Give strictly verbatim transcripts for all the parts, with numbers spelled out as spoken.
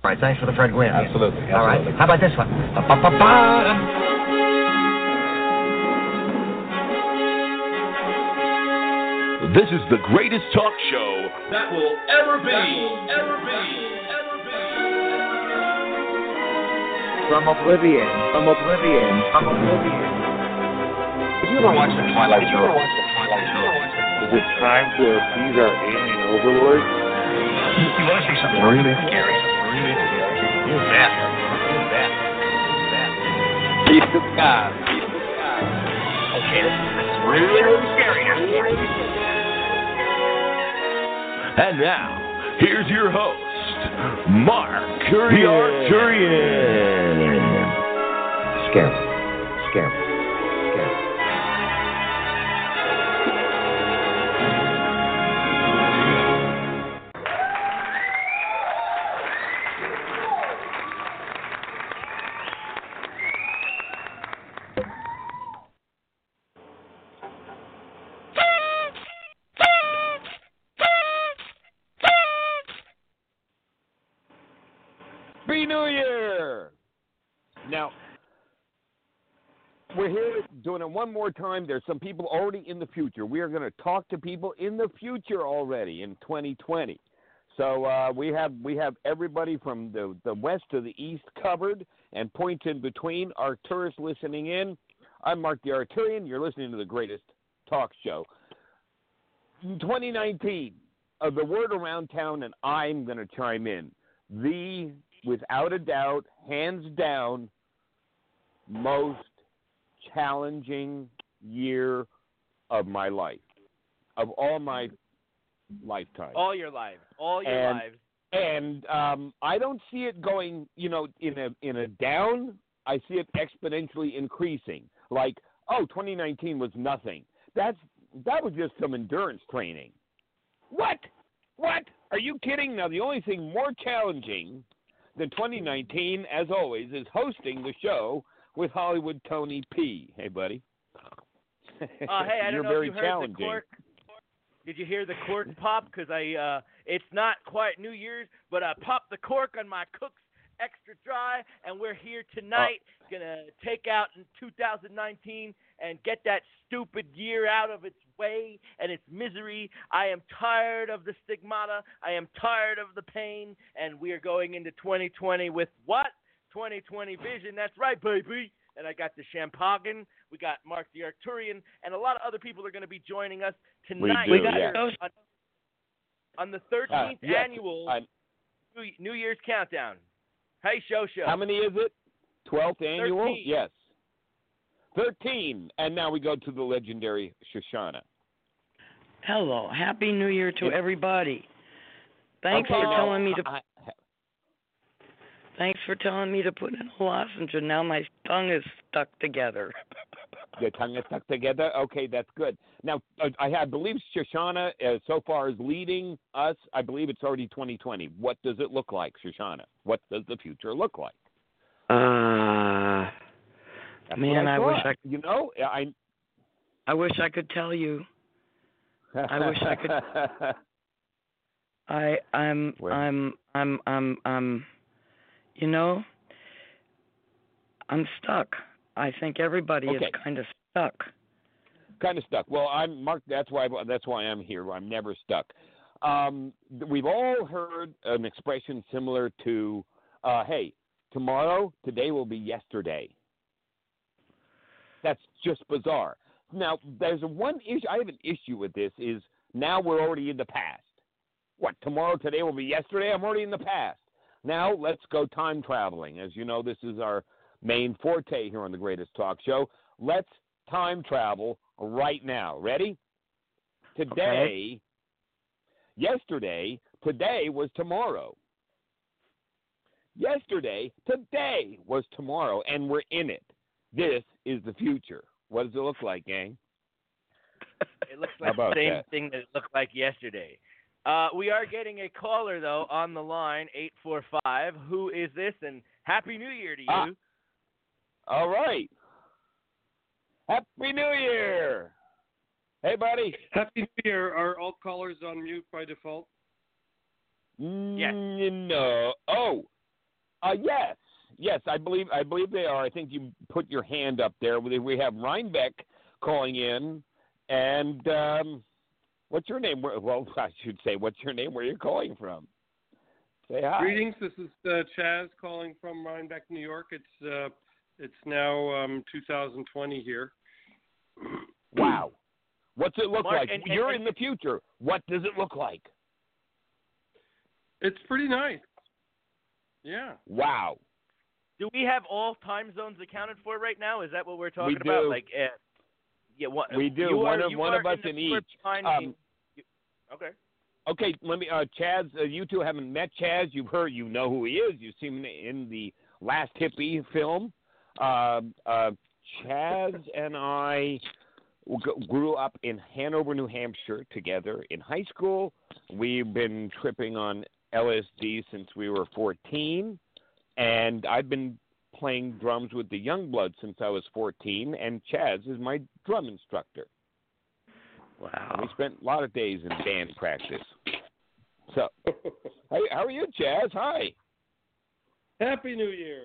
All right, thanks for the Fred Gwynn. Absolutely, absolutely. All right, how about this one? Ba-ba-ba-ba. This is the greatest talk show that will ever be, ever be, ever be. From oblivion, from oblivion, from oblivion. Did you ever watch the Twilight Zone? Did you ever watch the Twilight Zone? Is it time to appease our alien overlords? You want to see something really scary? Really scary? You bet. You bet. You bet. Keep the sky. Keep the sky. Okay, this, this is really, really scary now. And now, here's your host, Mark the Arturian. Scary. Scary. Scary. Happy New Year! Now, we're here doing it one more time. There's some people already in the future. We are going to talk to people in the future already in twenty twenty. So uh, we have we have everybody from the, the west to the east covered and points in between. Our tourists listening in. I'm Mark the Arturian. You're listening to the greatest talk show. In twenty nineteen, uh, the word around town, and I'm going to chime in, the without a doubt, hands down, most challenging year of my life, of all my lifetime. All your life, all your and, lives. And um, I don't see it going, you know, in a in a down. I see it exponentially increasing. Like, oh, twenty nineteen was nothing. That's that was just some endurance training. What? What? Are you kidding? Now, the only thing more challenging than twenty nineteen, as always, is hosting the show with Hollywood Tony P. Hey, buddy. Uh, hey, I You're don't know very if you heard challenging. the cork. Did you hear the cork pop? Because I, uh, it's not quite New Year's, but I popped the cork on my Cook's Extra Dry, and we're here tonight, uh, gonna take out in two thousand nineteen and get that stupid year out of its way and its misery. I am tired of the stigmata. I am tired of the pain, and we are going into twenty twenty with what? twenty twenty vision. That's right, baby. And I got the Champagne. We got Mark the Arturian, and a lot of other people are going to be joining us tonight. We do, got yeah. on, on the thirteenth uh, yes, annual I'm, New, New Year's countdown. Hey, show show. How many is it? twelfth annual? thirteen. Yes. thirteen. And now we go to the legendary Shoshana. Hello. Happy New Year to It's, everybody. Thanks okay, for now, telling me to I, Thanks for telling me to put in a lozenge, and now my tongue is stuck together. Your tongue is stuck together? Okay, that's good. Now, uh, I, I believe Shoshana uh, so far is leading us. I believe it's already twenty twenty. What does it look like, Shoshana? What does the future look like? Uh, That's man, I, I wish I You know, I... I wish I could tell you. I wish I could. I, I'm, Well. I'm, I'm, I'm, I'm, you know, I'm stuck. I think everybody Okay. is kind of stuck. Kind of stuck. Well, I'm Mark. That's why. That's why I'm here. I'm never stuck. Um, we've all heard an expression similar to, uh, "Hey, tomorrow, today will be yesterday." That's just bizarre. Now, there's a one issue. I have an issue with this. Is now we're already in the past. What? Tomorrow, today will be yesterday. I'm already in the past. Now let's go time traveling. As you know, this is our main forte here on the Greatest Talk Show. Let's time travel right now. Ready? Today, Okay. yesterday, today was tomorrow. Yesterday, today was tomorrow, and we're in it. This is the future. What does it look like, gang? It looks How like the about same that? thing that it looked like yesterday. Uh, we are getting a caller, though, on the line, eight four five. Who is this? And Happy New Year to you. Ah. All right. Happy New Year. Hey, buddy. Happy New Year. Are all callers on mute by default? Yes. Mm, no. Oh, Uh, yes, yes, I believe I believe they are. I think you put your hand up there. We we have Rhinebeck calling in, and um, what's your name? Well, I should say, what's your name? Where you're calling from? Say hi. Greetings. This is uh, Chaz calling from Rhinebeck, New York. It's uh, it's now um, two thousand twenty here. Wow. What's it look Mark, like? and- You're and- in the future. What does it look like? It's pretty nice. Yeah. Wow. Do we have all time zones accounted for right now? Is that what we're talking We about? do. Like, uh, yeah, what, We do. You One are, of- you one are of us in, the in floor each. behind Um, me. You- okay. Okay, let me. Uh, Chaz, uh, you two haven't met Chaz. You've heard, you know who he is. You've seen him in the Last Hippie film. Uh, uh, Chaz and I g- grew up in Hanover, New Hampshire, together in high school. We've been tripping on L S D since we were fourteen, and I've been playing drums with the Youngbloods since I was fourteen. And Chaz is my drum instructor. Wow. We spent a lot of days in band practice. So, hey, how are you, Chaz? Hi. Happy New Year.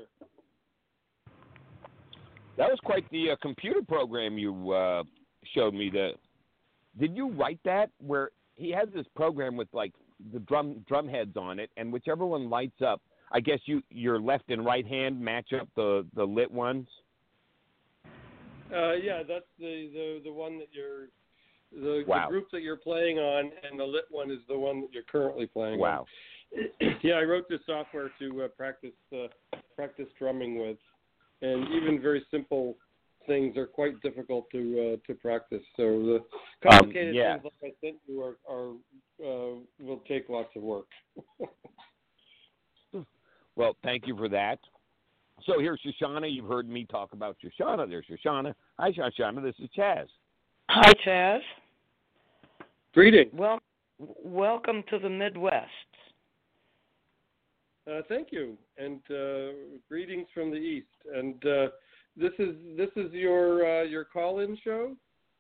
That was quite the uh, computer program you uh, showed me. The did you write that? Where he has this program with like the drum drum heads on it, and whichever one lights up, I guess you your left and right hand match up the the lit ones. Uh, yeah, that's the, the, the one that you're the, Wow. the group that you're playing on, and the lit one is the one that you're currently playing Wow. on. Yeah, I wrote this software to uh, practice uh, practice drumming with, and even very simple things are quite difficult to uh, to practice. So the complicated Um, yeah. things like I sent you are, are uh, will take lots of work. Well, thank you for that. So here's Shoshana. You've heard me talk about Shoshana. There's Shoshana. Hi, Shoshana. This is Chaz. Hi, Chaz. Greetings. Well, welcome to the Midwest. Uh, thank you, and uh, greetings from the East. And uh, this is this is your uh, your call-in show.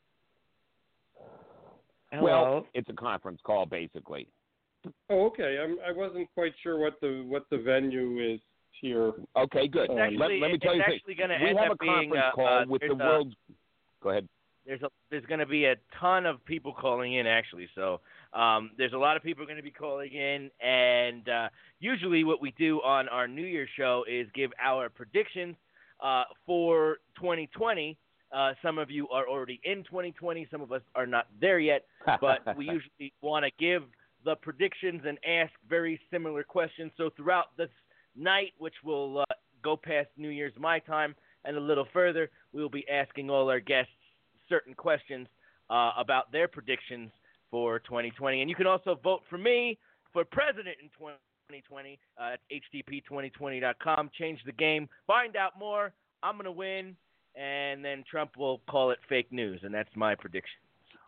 Hello. Well, it's a conference call, basically. Oh, okay. I'm, I wasn't quite sure what the what the venue is here. Okay, good. It's let, actually- let me tell it's you actually something. gonna We end have up a being, conference uh, call uh, with the there's a- world's. Go ahead. There's a there's going to be a ton of people calling in actually. So um, there's a lot of people going to be calling in, and uh, usually what we do on our New Year's show is give our predictions uh, for twenty twenty. Uh, some of you are already in twenty twenty. Some of us are not there yet, but we usually want to give the predictions and ask very similar questions. So throughout this night, which will uh, go past New Year's my time and a little further, we will be asking all our guests certain questions uh, about their predictions for twenty twenty. And you can also vote for me for president in twenty twenty uh, at H T P twenty twenty dot com. Change the game. Find out more. I'm going to win, and then Trump will call it fake news, and that's my prediction.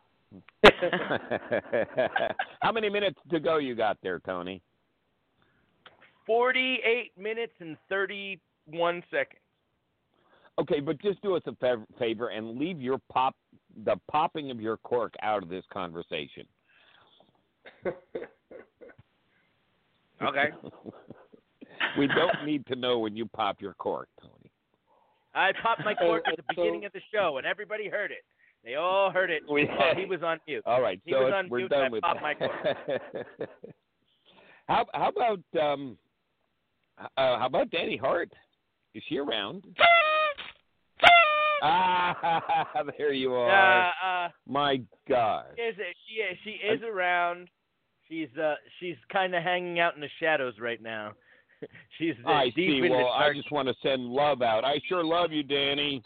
How many minutes to go you got there, Tony? forty-eight minutes and thirty-one seconds. Okay, but just do us a fav- favor and leave your pop, the popping of your cork out of this conversation. Okay. We don't need to know when you pop your cork, Tony. I popped my cork at the So- beginning of the show, and everybody heard it. They all heard it We- while he was on mute. All right, He so was it's- on we're mute, done and I with popped my that. how how about um, uh, how about Danny Hart? Is she around? Ah, there you are. Uh, uh, My God. she is, she is, she is around. She's uh, she's kind of hanging out in the shadows right now. She's uh, I deep see. in the Well, I dark. just want to send love out. I sure love you, Danny.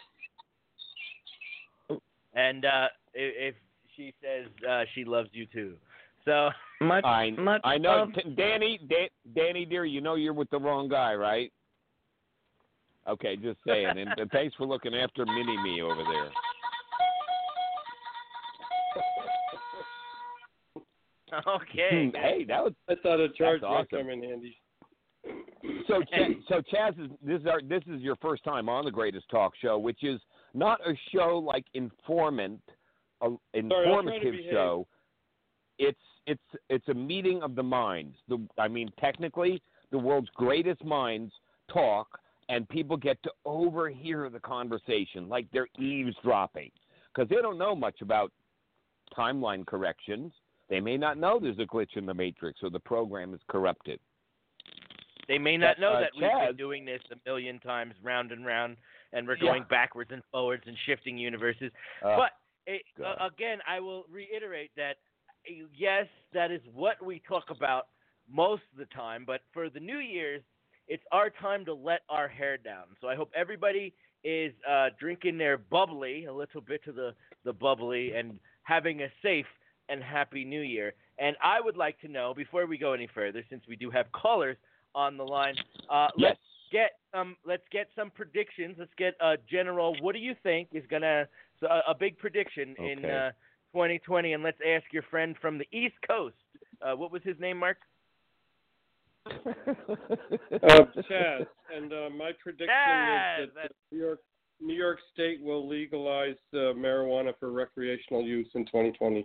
And uh, if, if she says uh, she loves you too, so Much, I much I know, love. T- Danny, da- Danny, dear, you know you're with the wrong guy, right? Okay, just saying. And, and thanks for looking after Mini Me over there. okay. Hmm, hey, that was I thought a charge That's might awesome. come in handy. so. Ch- so Chaz, is, this is our this is your first time on the Greatest Talk Show, which is not a show like Informant, a Sorry, I'll try to informative behave. show. It's it's it's a meeting of the minds. The I mean, technically, the world's greatest minds talk and people get to overhear the conversation like they're eavesdropping because they don't know much about timeline corrections. They may not know there's a glitch in the matrix or the program is corrupted. They may not know uh, that we've Chaz, been doing this a million times round and round, and we're Yeah. going backwards and forwards and shifting universes. Uh, but it, God. uh, again, I will reiterate that, uh, yes, that is what we talk about most of the time. But for the New Year's, it's our time to let our hair down. So I hope everybody is uh, drinking their bubbly, a little bit of the, the bubbly, and having a safe and happy New Year. And I would like to know, before we go any further, since we do have callers on the line, uh, yes. let's get um, let's get some predictions. Let's get a uh, general. What do you think is gonna so a, a big prediction Okay. in uh, twenty twenty? And let's ask your friend from the East Coast. Uh, what was his name, Mark? Uh, Chaz, and uh, my prediction Chaz, is that New York, New York State will legalize uh, marijuana for recreational use in twenty twenty.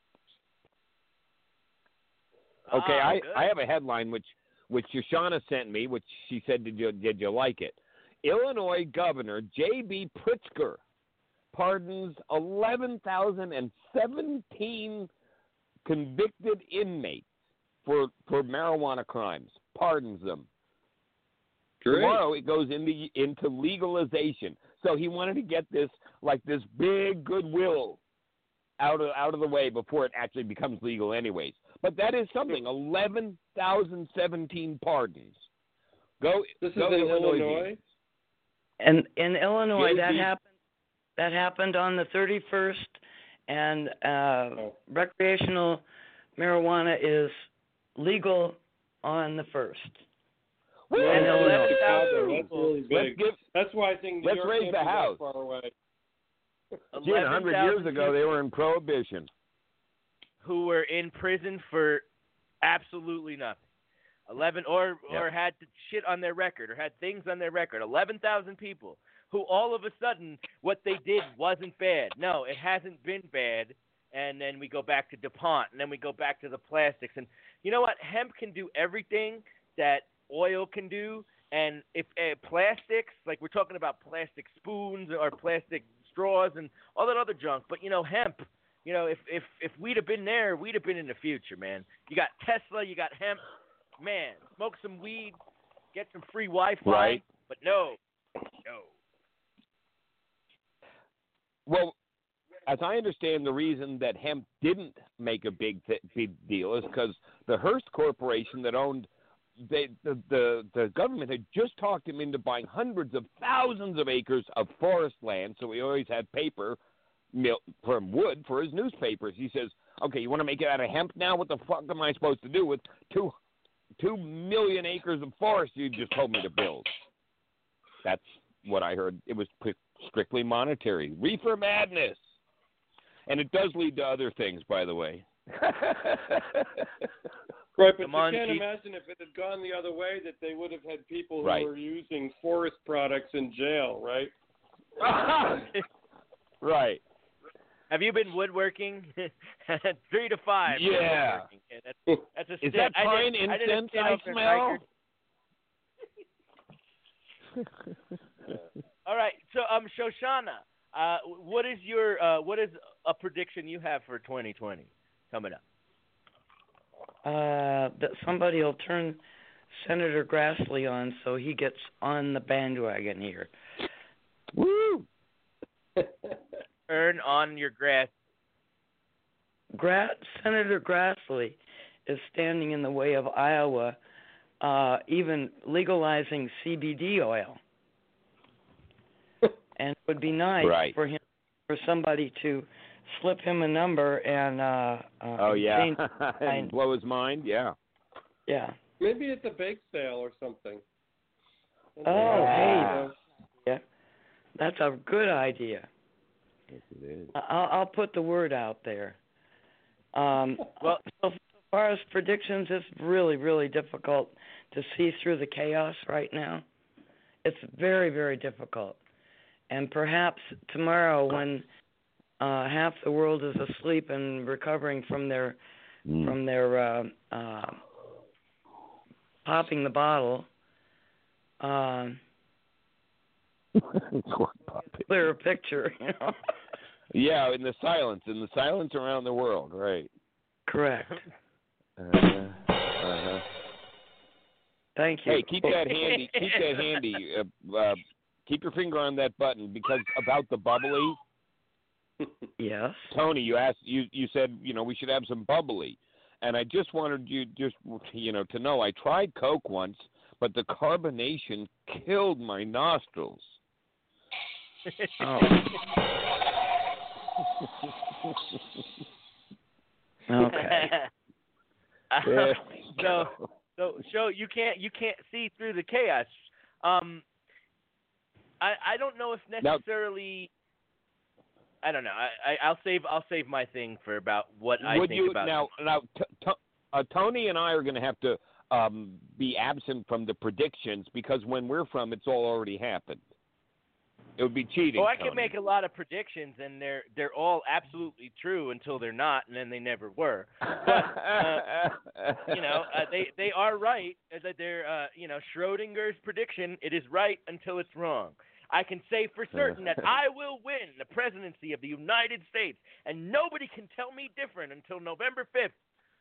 Okay, Ah, I, good. I have a headline which which Shoshana sent me, which she said, did you did you like it? Illinois Governor J B Pritzker pardons eleven thousand seventeen convicted inmates for for marijuana crimes. Pardons them. Great. Tomorrow it goes into into legalization. So he wanted to get this like this big goodwill out of out of the way before it actually becomes legal anyways. But that is something. Eleven thousand seventeen pardons. Go. This is go in Illinois. Illinois. And in Illinois, J B that happened. That happened on the thirty-first, and uh, Oh. recreational marijuana is legal on the first. Woo! Yeah, And that's eleven Chicago. thousand That's people. really Let's big. give. That's why I think New let's York raise can't the be that house. far away. Gee, a hundred years eleven thousand ago they were in prohibition. who were in prison for absolutely nothing. Eleven or Yep. or had shit on their record or had things on their record. Eleven thousand people who all of a sudden what they did wasn't bad. No, it hasn't been bad. And then we go back to DuPont, and then we go back to the plastics. And you know what? Hemp can do everything that oil can do. And if uh, plastics, like we're talking about plastic spoons or plastic straws and all that other junk, but you know, hemp. You know, if if if we'd have been there, we'd have been in the future, man. You got Tesla, you got hemp. Man, smoke some weed, get some free Wi-Fi. Right. But no, no. Well, as I understand, the reason that hemp didn't make a big th- big deal is because the Hearst Corporation that owned they, the, the the government had just talked him into buying hundreds of thousands of acres of forest land, so he always had paper mil- from wood for his newspapers. He says, "Okay, you want to make it out of hemp now? What the fuck am I supposed to do with two two million acres of forest you just told me to build?" That's what I heard. It was p- strictly monetary. Reefer madness. And it does lead to other things, by the way. Right, but Come you on, can't Chief. imagine if it had gone the other way that they would have had people who Right. were using forest products in jail, right? Right. Have you been woodworking? Three to five. Yeah. Woodworking. Yeah, that's, that's a Is stint. that I pine did, I did a incense stint I up in smell? Rikers. All right. So, um, Shoshana, uh, what is your uh, what is a prediction you have for twenty twenty coming up? Uh, that somebody will turn Senator Grassley on so he gets on the bandwagon here. Woo! Turn on your grass. Gra- Senator Grassley is standing in the way of Iowa uh, even legalizing C B D oil. And it would be nice Right. for him, for somebody to slip him a number and uh, uh, Oh, yeah. change his And mind. blow his mind, yeah. Yeah. Maybe at the bake sale or something. Oh, hey. Uh, Yeah. That's a good idea. Yes, it is. I'll, I'll put the word out there. Um, Well- so far as predictions, it's really, really difficult to see through the chaos right now. It's very, very difficult. And perhaps tomorrow, when uh, half the world is asleep and recovering from their Mm. from their uh, uh, popping the bottle, um, Corn puppet. clearer picture. You know. Yeah, in the silence, in the silence around the world, right? Correct. Uh-huh. Uh-huh. Thank you. Hey, keep that handy. Keep that handy. Uh, uh, keep your finger on that button because about the bubbly. Yes. Tony, you asked. You you said you know we should have some bubbly, and I just wanted you just you know to know I tried Coke once, but the carbonation killed my nostrils. Oh. Okay. There so we go. so show you can't you can't see through the chaos. Um, I I don't know if necessarily. I don't know. I, I I'll save I'll save my thing for about what I Would think you about. now? Now, t- t- uh, Tony and I are going to have to um, be absent from the predictions because when we're from, it's all already happened. It would be cheating. Well, I Tony. can make a lot of predictions, and they're they're all absolutely true until they're not, and then they never were. But uh, you know, uh, they they are right. That they're uh, you know Schrodinger's prediction. It is right until it's wrong. I can say for certain that I will win the presidency of the United States, and nobody can tell me different until November fifth.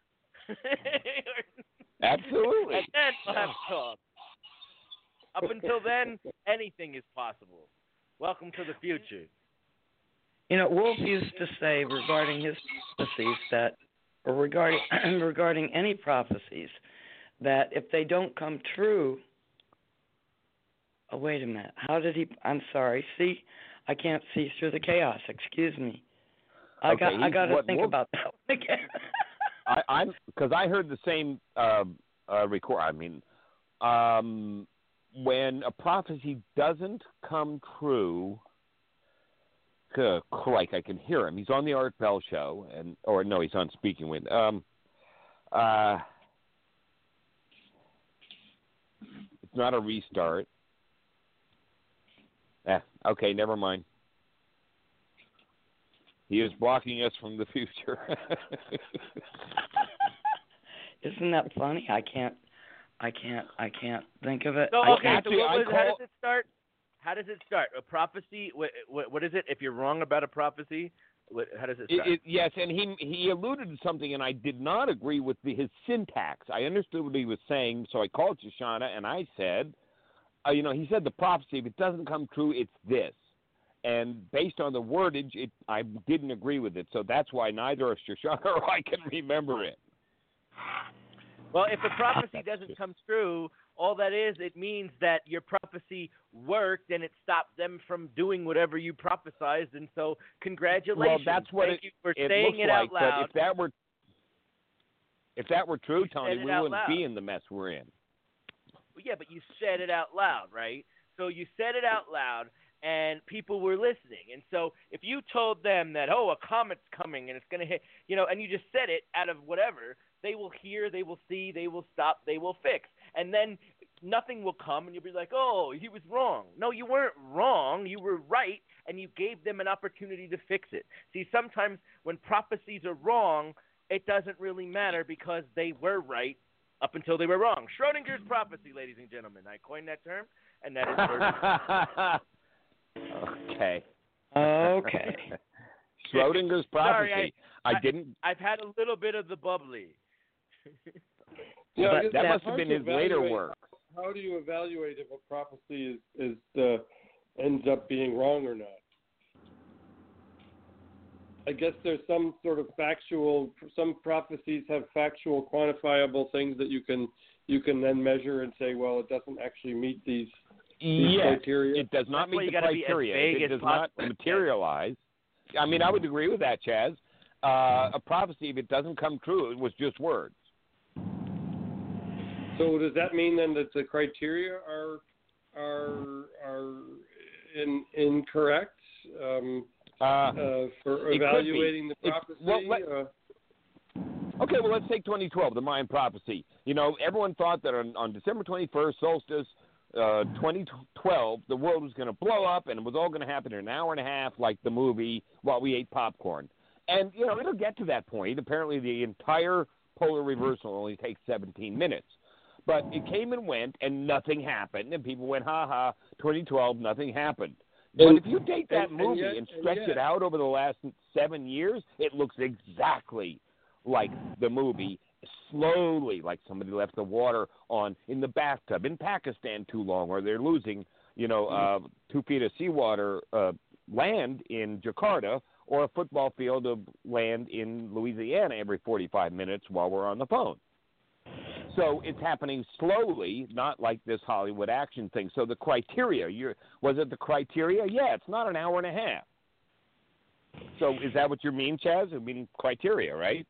Absolutely. And then we'll have to talk. Up until then, anything is possible. Welcome to the future. You know, Wolf used to say regarding his prophecies that, or regarding regarding any prophecies, that if they don't come true. Oh, wait a minute. How did he? I'm sorry. See, I can't see through the chaos. Excuse me. I Okay, got. I got to what, think Wolf, about that one again. I, I'm because I heard the same uh, uh, record. I mean, um, when a prophecy doesn't come true, uh, like I can hear him. He's on the Art Bell show, and or no, he's on Speaking With. Um, uh, it's not a restart. Eh, okay, never mind. He is blocking us from the future. Isn't that funny? I can't. I can't. I can't think of it. So I okay, can't. so actually, what I was, call- how does it start? How does it start? A prophecy? What, what, what is it? If you're wrong about a prophecy, what, how does it It, start? it, yes, and he he alluded to something, and I did not agree with the, his syntax. I understood what he was saying, so I called Shoshana, and I said, uh, you know, he said the prophecy, if it doesn't come true, it's this. And based on the wordage, it, I didn't agree with it, so that's why neither of Shoshana or I can remember it. Well, if the prophecy doesn't come true, all that is, it means that your prophecy worked and it stopped them from doing whatever you prophesized. And so, congratulations. Well, that's what Thank it, you for it saying looks it like. out loud. But if that were if that were true, You Tony, said it we out wouldn't loud. be in the mess we're in. Well, yeah, but you said it out loud, right? So you said it out loud, and people were listening. And so if you told them that, oh, a comet's coming and it's going to hit, you know, and you just said it out of whatever, they will hear, they will see, they will stop, they will fix. And then nothing will come, and you'll be like, oh, he was wrong. No, you weren't wrong. You were right, and you gave them an opportunity to fix it. See, sometimes when prophecies are wrong, it doesn't really matter because they were right up until they were wrong. Schrodinger's prophecy, ladies and gentlemen. I coined that term, and that is Okay. Okay. Schrodinger's prophecy. Sorry, I, I didn't. I've had a little bit of the bubbly. Yeah, But I guess that it's must have hard been to his later evaluate- work. How do you evaluate if a prophecy is, is uh, ends up being wrong or not? I guess there's some sort of factual. Some prophecies have factual, quantifiable things that you can you can then measure and say, well, it doesn't actually meet these, these Yes, criteria. it does not That's why meet you the gotta be as criteria. vague If it as does not possible. materialize. I mean, I would agree with that, Chaz. Uh, a prophecy, if it doesn't come true, it was just words. So does that mean then that the criteria are are are in, incorrect um, Uh, uh, for it could be. evaluating the It's- prophecy? well, let- uh, Okay, well, let's take twenty twelve, the Mayan prophecy. You know, everyone thought that on, on December twenty-first, solstice, uh, twenty twelve, the world was going to blow up and it was all going to happen in an hour and a half like the movie while we ate popcorn. And, you know, it'll get to that point. Apparently the entire polar reversal only takes seventeen minutes. But it came and went, and nothing happened, and people went, ha ha, twenty twelve, nothing happened. But And- if you take that and- movie and yet- and and stretch yet- it out over the last seven years, it looks exactly like the movie, slowly, like somebody left the water on in the bathtub in Pakistan too long, or they're losing, you know, uh, two feet of seawater uh, land in Jakarta, or a football field of land in Louisiana every forty-five minutes while we're on the phone. So it's happening slowly, not like this Hollywood action thing. So the criteria, you're, was it the criteria? Yeah, it's not an hour and a half. So is that what you mean, Chaz? I mean criteria, right?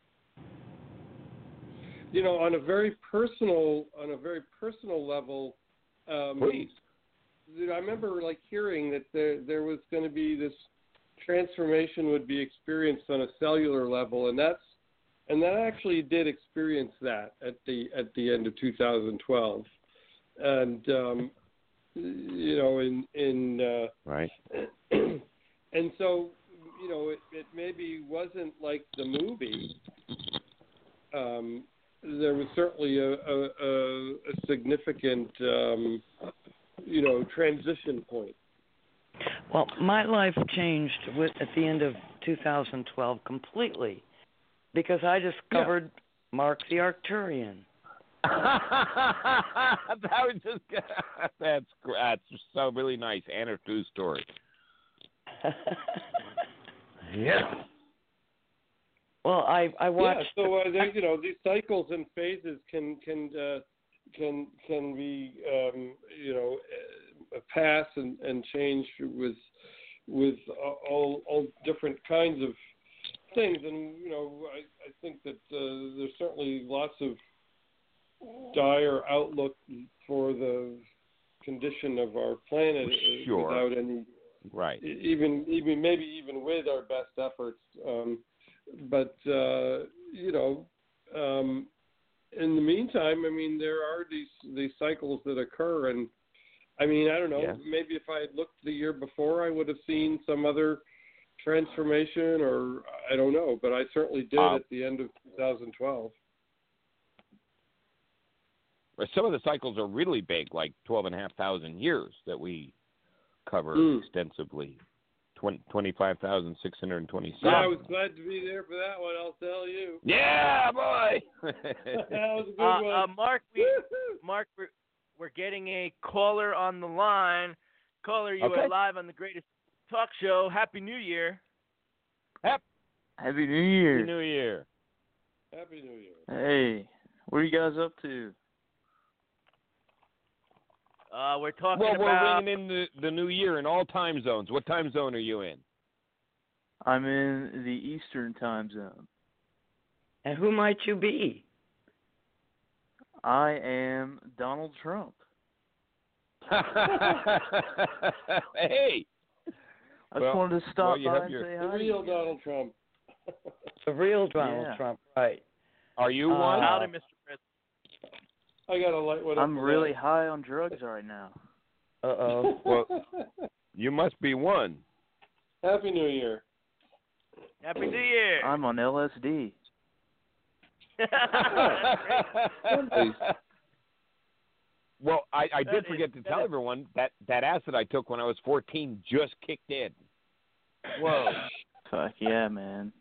You know, on a very personal, on a very personal level, um, Please. you know, I remember like hearing that there there was going to be this transformation would be experienced on a cellular level, and that's and that actually did experience that at the at the end of two thousand twelve, and um, you know, in in uh, Right. and so you know, it, it maybe wasn't like the movie. Um, there was certainly a, a, a, a significant, um, you know, transition point. Well, my life changed with, at the end of two thousand twelve completely because I discovered Mark the Arcturian. that was just that's that's so really nice. Anna true story. Yeah. Well, I I watched. Yeah, so uh, there, you know, these cycles and phases can can uh, can can be um, you know uh, pass and, and change with with all all different kinds of things, and you know I, I think that uh, there's certainly lots of dire outlook for the condition of our planet uh, Sure. without any Right. even even maybe even with our best efforts. Um, But, uh, you know, um, in the meantime, I mean, there are these these cycles that occur. And, I mean, I don't know, Yeah. maybe if I had looked the year before, I would have seen some other transformation or I don't know. But I certainly did Uh, at the end of two thousand twelve. Some of the cycles are really big, like twelve and a half thousand years that we cover Mm. extensively. twenty-five thousand six hundred twenty-seven. Yeah, I was glad to be there for that one, I'll tell you. Yeah, boy. That was a good Uh, one. uh, Mark, we, Mark, we're, we're getting a caller on the line. Caller, you Okay. are live on the Greatest Talk Show. Happy New Year. Happy New Year. Happy New Year. Happy New Year. Hey, what are you guys up to? Uh, we're talking Well, we're about. ringing in the, the new year in all time zones. What time zone are you in? I'm in the Eastern time zone. And who might you be? I am Donald Trump. Hey. I just Well, wanted to stop well, you by have and your- say The hi. to real you. Donald Trump. The real Donald Yeah. Trump, right? Are you Uh, one? Howdy, Mister President. I got a light one. up I'm for really that. high on drugs right now. Uh-oh. Well, you must be one. Happy New Year. Happy New Year. I'm on L S D. Well, I, I That did is- forget to that tell is- everyone that that acid I took when I was fourteen just kicked in. Whoa. Fuck yeah, man.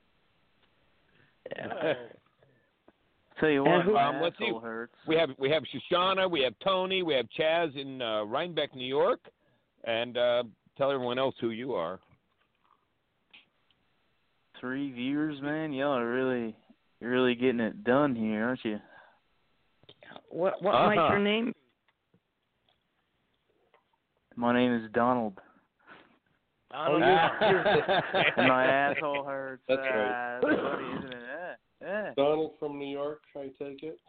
Yeah. Tell you And what, who- my Um, let's see. asshole hurts. We have we have Shoshana, we have Tony, we have Chaz in uh, Rhinebeck, New York, and uh, tell everyone else who you are. Three viewers, man. Y'all are really, you're really getting it done here, aren't you? What what Uh-huh. might your name be? My name is Donald. Donald And my asshole hurts. That's right. Uh, that's funny, isn't it? Eh, eh. Donald from New York, I take it.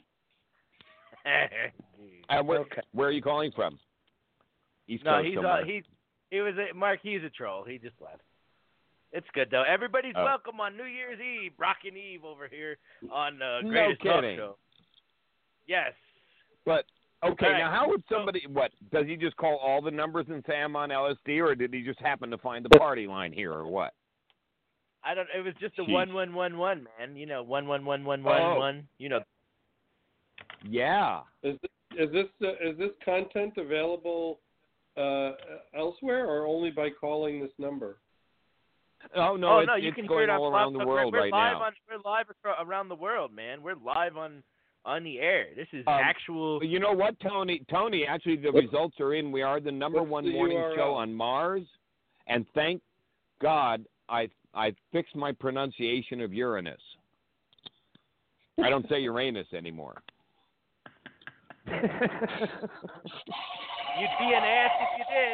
And where, Okay. where are you calling from? East no, Coast he's somewhere. uh, he he was a, Mark. He's a troll. He just left. It's good though. Everybody's Oh. welcome on New Year's Eve, Rockin' Eve over here on uh, No Greatest Talk kidding. Show. Yes. But okay, All right. now how would somebody? What does he just call all the numbers and say I'm on L S D, or did he just happen to find the party line here, or what? I don't. It was just a Jeez. one one one one man. You know, one one one one Oh. one one. You know. Yeah. Is this is this, uh, is this content available uh, elsewhere or only by calling this number? Oh no, oh it's, no, you it's can going hear it on all around Blog the Talk. world we're, we're right live now. On, we're live across, around the world, man. We're live on on the air. This is Um, actual. You know what, Tony? Tony, actually, the results are in. We are the number What's one the morning U R L? show on Mars, and thank God I I fixed my pronunciation of Uranus. I don't say Uranus anymore. You'd be an ass if you did.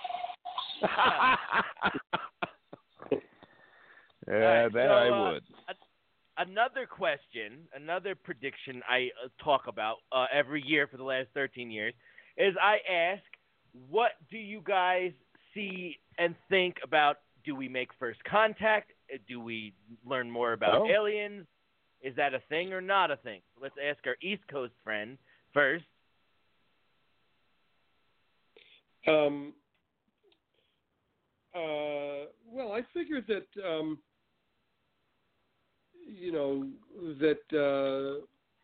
Yeah, right, that so, I uh, would. Another question, another prediction I uh, talk about uh, every year for the last thirteen years is I ask, what do you guys see and think about? Do we make first contact? Do we learn more about Oh. aliens? Is that a thing or not a thing? Let's ask our East Coast friend first. Um, uh, well, I figured that, um, you know, that uh,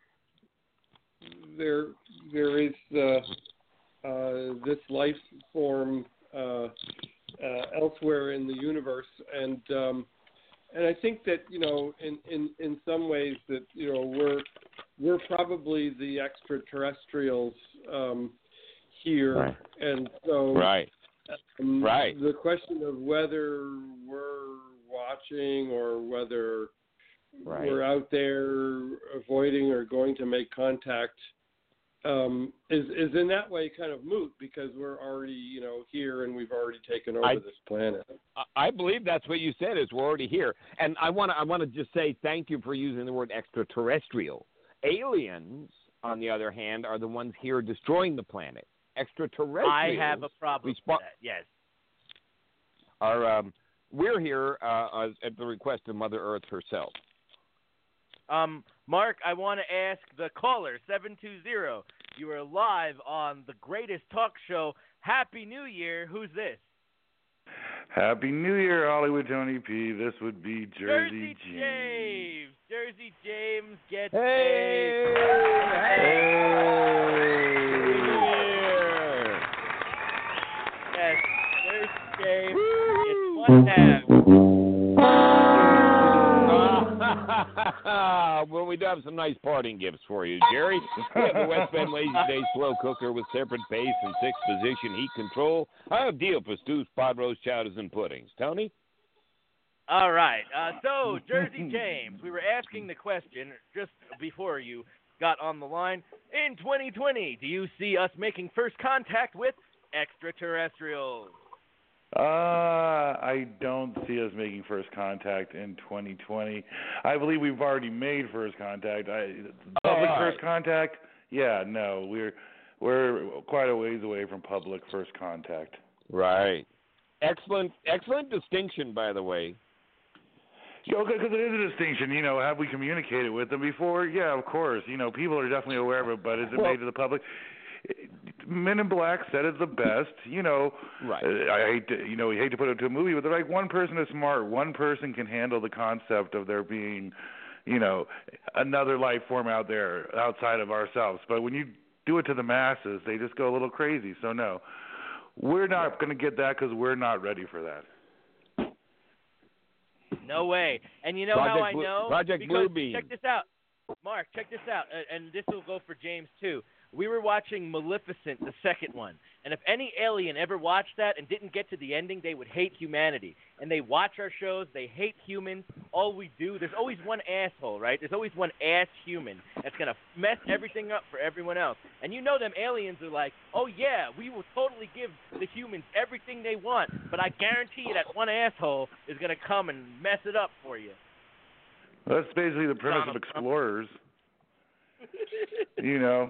there there is uh, uh, this life form uh, uh, elsewhere in the universe, and um, and I think that, you know, in, in, in some ways that, you know, we're we're probably the extraterrestrials um, here, Right. and so Right. um, Right. the question of whether we're watching or whether Right. we're out there avoiding or going to make contact um, is is in that way kind of moot, because we're already, you know, here and we've already taken over I- this planet. I believe that's what you said. Is we're already here, and I want to. I want to just say thank you for using the word extraterrestrial. Aliens, on the other hand, are the ones here destroying the planet. Extraterrestrials. I have a problem respo- with that. Yes. Are um, we're here uh, at the request of Mother Earth herself. Um, Mark, I want to ask the caller, seven two zero. You are live on the greatest talk show. Happy New Year. Who's this? Happy New Year, Hollywood Tony P. This would be Jersey, Jersey James. Jersey James gets Hey! a... Yes, Jersey James gets one half. Well, we do have some nice parting gifts for you, Jerry. We have the West Bend Lazy Day slow cooker with separate base and six position heat control. I have deal for stews, pot roast, chowders, and puddings. Tony? All right. Uh, so, Jersey James, we were asking the question just before you got on the line. In twenty twenty, do you see us making first contact with extraterrestrials? Uh, I don't see us making first contact in twenty twenty. I believe we've already made first contact. I, public right. first contact? Yeah, no, we're we're quite a ways away from public first contact. Right. Excellent, excellent distinction, by the way. Yeah, okay, because it is a distinction. You know, have we communicated with them before? Yeah, of course. You know, people are definitely aware of it, but is it Well, made to the public? Men in Black said it the best. You know, Right. uh, I hate to, you know, we hate to put it to a movie, but they're like, one person is smart. One person can handle the concept of there being, you know, another life form out there outside of ourselves. But when you do it to the masses, they just go a little crazy. So no, we're not going to get that because we're not ready for that. No way. And you know Project how I Blue- know? Project Because Bluebeam. check this out. Mark, check this out. Uh, and this will go for James, too. We were watching Maleficent, the second one. And if any alien ever watched that and didn't get to the ending, they would hate humanity. And they watch our shows. They hate humans. All we do, there's always one asshole, right? There's always one ass human that's going to mess everything up for everyone else. And you know them aliens are like, oh, yeah, we will totally give the humans everything they want. But I guarantee you that one asshole is going to come and mess it up for you. That's basically the premise Donald of Trump. Explorers. You know,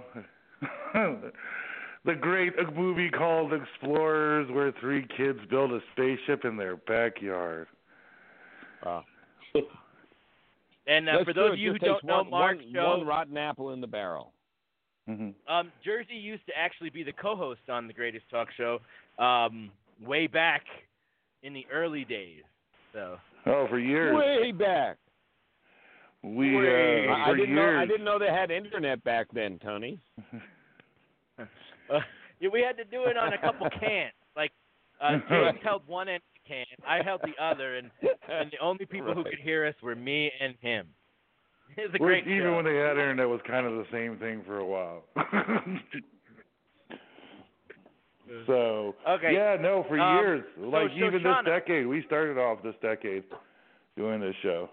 the great movie called Explorers, where three kids build a spaceship in their backyard. Wow. And uh, That's for those true. of you It who just don't takes know one, Mark's one, show, one rotten apple in the barrel. Mm-hmm. um, Jersey used to actually be the co-host on The Greatest Talk Show um, way back in the early days. So Oh, for years. Way back. We uh, I, I for didn't know. years. I didn't know they had internet back then, Tony. Uh, yeah, we had to do it on a couple cans. Like, uh, James held one end of the can, I held the other, and and the only people Right. who could hear us were me and him. It was a Which, great even show. when they had internet, was kind of the same thing for a while. So Okay. yeah, no, for Um, years, so like even Shoshana- this decade, we started off this decade doing this show.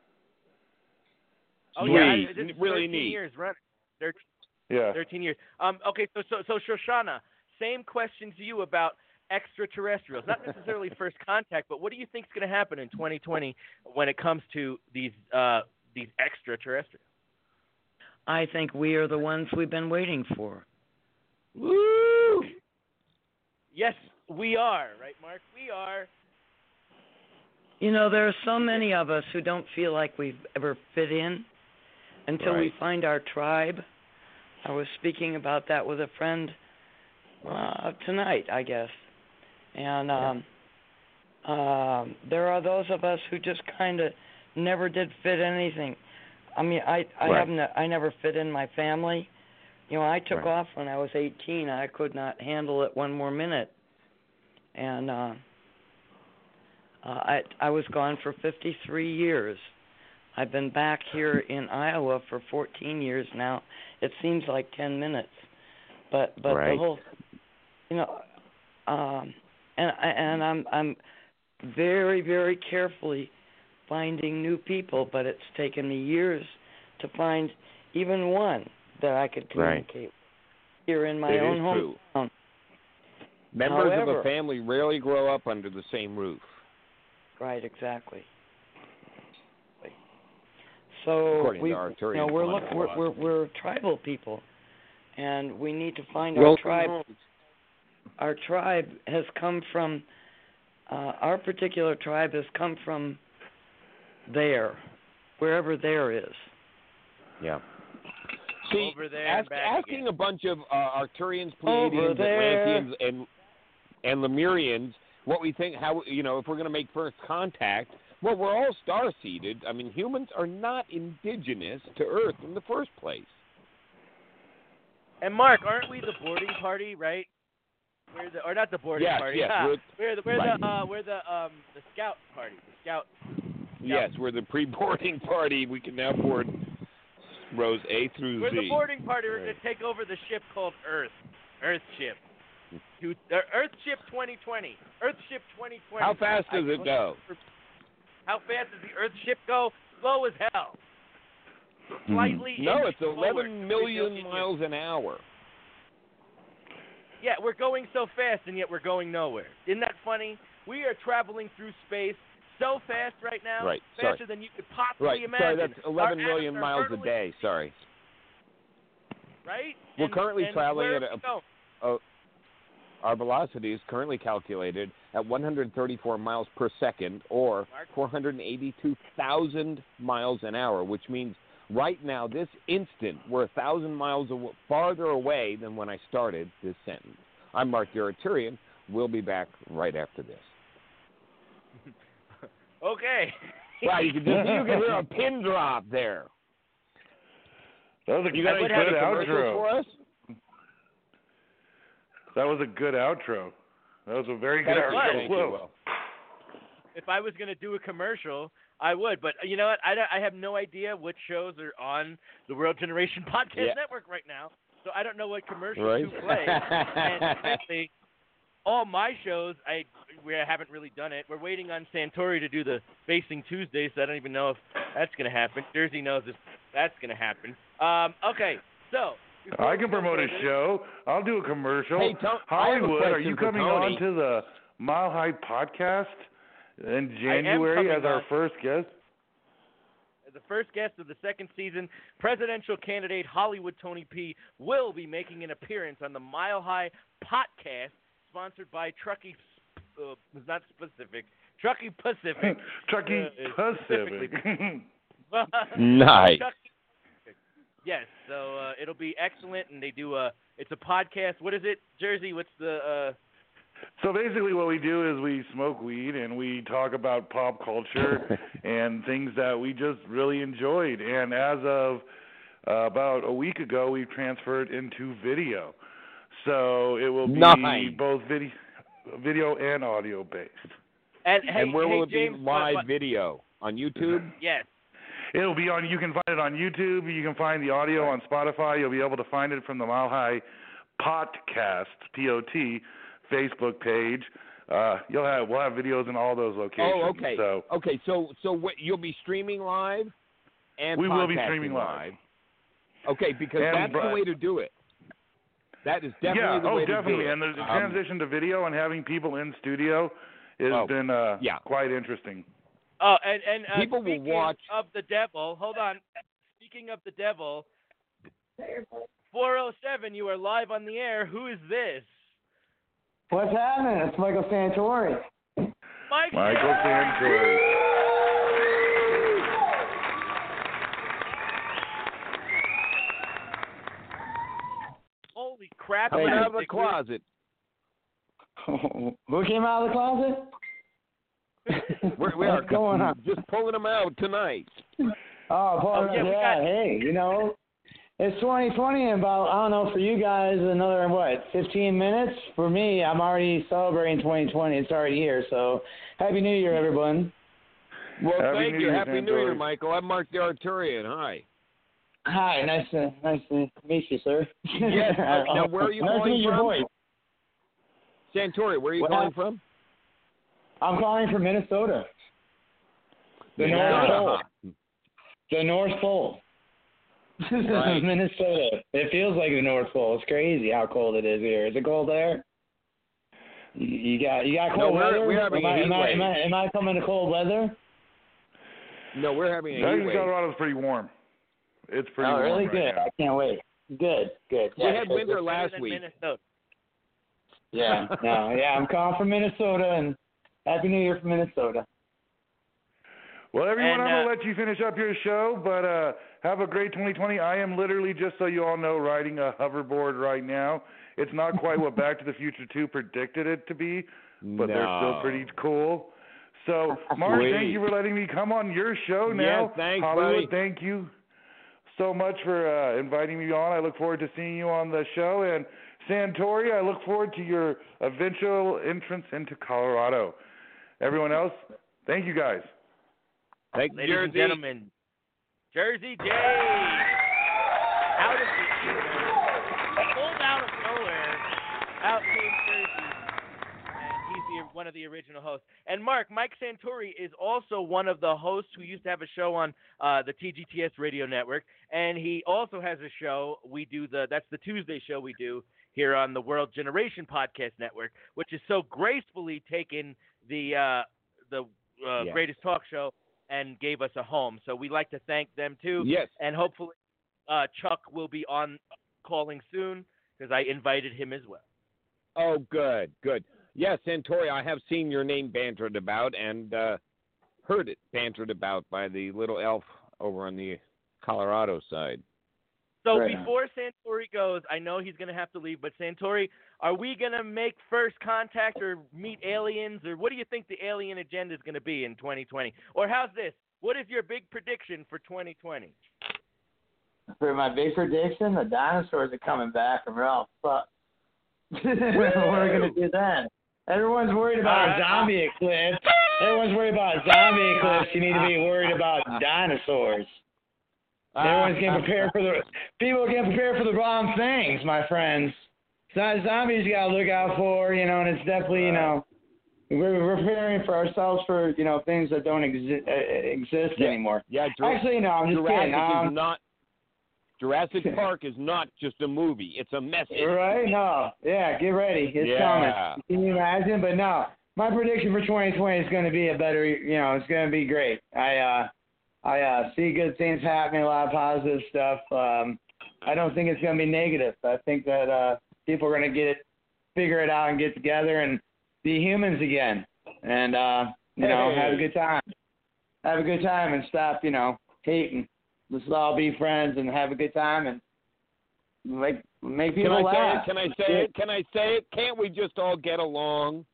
Oh yeah, I, Sweet. this is Really thirteen neat. years running. thirteen, Yeah. thirteen years. Um. Okay. So so so Shoshana, same question to you about extraterrestrials. Not necessarily first contact, but what do you think is going to happen in twenty twenty when it comes to these uh these extraterrestrials? I think we are the ones we've been waiting for. Woo! Yes, we are, right, Mark? We are. You know, there are so many of us who don't feel like we've ever fit in until we Right. find our tribe. I was speaking about that with a friend uh, tonight, I guess. And um, um, there are those of us who just kind of never did fit anything. I mean, I I Right. haven't I never fit in my family. You know, I took Right. off when I was eighteen. I could not handle it one more minute, and uh, uh, I I was gone for fifty-three years. I've been back here in Iowa for fourteen years now. It seems like ten minutes, but but Right. the whole, you know, um, and I- and I'm I'm very very carefully finding new people, but it's taken me years to find even one that I could Right. communicate with here in my It own is home. true. Members of However- a family rarely grow up under the same roof. Right, exactly. So According we, to Arcturian you know, we're, quantum look, we're we're philosophy. we're tribal people, and we need to find Welcome our tribe. home. Our tribe has come from. Uh, our particular tribe has come from there, wherever there is. Yeah. See, Over there ask, and back asking again. a bunch of uh, Arcturians, Over Pleiadians, there. Atlanteans, and and Lemurians what we think, how you know, if we're going to make first contact. Well, we're all star-seeded. I mean, humans are not indigenous to Earth in the first place. And Mark, aren't we the boarding party, right? We're the, or not the boarding Yes, party. yes, Ah, we're- we're the we're right. the uh, we're the um the scout party. The scout. Yes, we're the pre-boarding party. We can now board rows A through We're Z. the boarding party. We're Right. going to take over the ship called Earth. Earthship. To, uh, Earthship twenty twenty. Earthship twenty twenty. How fast I does it looked go? for- How fast does the Earthship go? Slow as hell. Slightly. No, inch it's forward. eleven million Million miles an hour. Yeah, we're going so fast, and yet we're going nowhere. Isn't that funny? We are traveling through space so fast right now, Right, faster sorry. than you could possibly Right. imagine. Sorry, that's eleven Our million atoms are miles a hurtling, day. Sorry. Right? We're And- currently and traveling where at are we a- going? Uh, our velocity is currently calculated at one hundred thirty-four miles per second, or Mark? four hundred eighty-two thousand miles an hour, which means right now, this instant, we're a thousand miles aw- farther away than when I started this sentence. I'm Mark Arcturian. We'll be back right after this. Okay. Wow, you can just you can hear a pin drop there. That was a You good got any funny commercials outro. for us? That was a good outro. That was a very good Thank you, outro. thank you, Whoa. Will. If I was going to do a commercial, I would. But you know what? I, don't- I have no idea which shows are on the World Generation Podcast Yeah. Network right now. So I don't know what commercials Right. to play. and frankly, all my shows, I we haven't really done it. We're waiting on Santori to do the Facing Tuesday, so I don't even know if that's going to happen. Jersey knows if that's going to happen. Um, okay, so. before I we can go promote a further- show. I'll do a commercial. Hey, Tom, I have a Hollywood, are question you for coming Tony. on to the Mile High podcast in I am January coming as our on. first guest? The first guest of the second season, presidential candidate Hollywood Tony P. will be making an appearance on the Mile High podcast, sponsored by Truckee, uh, not specific, Truckee Pacific. Truckee uh, Pacific. Nice. Truckee Pacific. Yes, so uh, it'll be excellent, and they do a, it's a podcast. What is it, Jersey? What's the, uh, So basically what we do is we smoke weed and we talk about pop culture and things that we just really enjoyed. And as of uh, about a week ago, we transferred into video. So it will be nice. both video, video and audio based. And, hey, and where hey, will it James, be live but, but, video? On YouTube? Yes. It'll be on. You can find it on YouTube. You can find the audio on Spotify. You'll be able to find it from the Mile High Podcast P O T Facebook page. Uh, you'll have we'll have videos in all those locations. Oh, okay. So okay, so so what, you'll be streaming live and we will be podcasting streaming live. Okay, because and, that's uh, the way to do it. That is definitely yeah, the oh, way definitely. to do it. And the, the Um, transition to video and having people in studio has oh, been uh, yeah. quite interesting. Oh, and and uh, People will speaking watch. of the devil, hold on. Speaking of the devil, four oh seven, you are live on the air. Who is this? What's happening? It's Michael Santori. Mike Michael Santori. Holy crap! Coming man. out of the closet. Who came out of the closet? We're, we are What's going on? just pulling them out tonight. Oh, Paul, Oh, yeah, yeah, we got- hey, you know, it's twenty twenty and about, I don't know, for you guys, another, what, fifteen minutes? For me, I'm already celebrating twenty twenty. It's already here, so Happy New Year, everyone. Well, Happy thank New you. Year, Happy New Santori. Year, Michael. I'm Mark the Arturian. Hi. Hi, nice to, nice to meet you, sir. Yes. Uh, now, where are you nice to calling meet your from? voice. Santori, where are you What calling hap- from? I'm calling from Minnesota. The North Minnesota. Pole. The North Pole. Right. Minnesota. It feels like the North Pole. It's crazy how cold it is here. Is it cold there? You you got you got No, cold we're- weather? we're having am, a I, heat am, I, am, I, wave. am I coming to cold weather? No, we're having a Texas, heat wave. Colorado's pretty warm. It's pretty oh, warm really? right Good. now. I can't wait. Good, good. We Yeah, had so- winter Better last than week. Minnesota. Yeah, no, yeah. I'm calling from Minnesota, and Happy New Year from Minnesota. Well, everyone, And, I'm going uh, to let you finish up your show, but uh, have a great twenty twenty. I am literally, just so you all know, riding a hoverboard right now. It's not quite what Back to the Future two predicted it to be, but they're still No. pretty cool. So, Mark, Sweet. thank you for letting me come on your show now. Yes, thanks, Hollywood, buddy. thank you so much for uh, inviting me on. I look forward to seeing you on the show. And Santori, I look forward to your eventual entrance into Colorado. Everyone else, thank you guys. Thank you, Ladies and Jersey. gentlemen, Jersey J. Out of the ether, pulled out of nowhere, out came Jersey, and he's the, one of the original hosts. And Mark, Mike Santori is also one of the hosts who used to have a show on uh, the T G T S radio network, and he also has a show. We do the that's the Tuesday show we do here on the World Generation Podcast Network, which is so gracefully taken the uh, the uh, Yeah. Greatest Talk Show and gave us a home. So we like to thank them too. Yes. And hopefully uh, Chuck will be on calling soon because I invited him as well. Oh, good, good. Yes, Santori, I have seen your name bantered about and uh, heard it bantered about by the little elf over on the Colorado side. So Right. before Santori goes, I know he's going to have to leave, but Santori, are we going to make first contact or meet aliens, or what do you think the alien agenda is going to be in twenty twenty? Or how's this? What is your big prediction for twenty twenty? For my big prediction, the dinosaurs are coming back and we're all fucked. What are we going to do then? Everyone's worried about a zombie eclipse. Everyone's worried about a zombie eclipse. You need to be worried about dinosaurs. Everyone's getting prepared for the people are getting prepared for the wrong things, my friends. So- Zombies you gotta look out for, you know, and it's definitely, you know, we're, we're preparing for ourselves for, you know, things that don't exi- uh, exist Yeah. anymore. Yeah, Jur- Actually, no, I'm just Jurassic kidding. Um, is not. Jurassic Park is not just a movie; it's a message. Right? No. Yeah, get ready. It's Yeah. coming. Can you imagine? But no, my prediction for twenty twenty is going to be a better, you know, it's going to be great. I, uh, I uh, see good things happening, a lot of positive stuff. Um, I don't think it's going to be negative. I think that uh, people are going to get it, figure it out, and get together and be humans again, and uh, you know, Hey. have a good time. Have a good time and stop, you know, hating. Let's all be friends and have a good time and make make Can people I say laugh. it? Can I say it? Can I say it? Can't we just all get along?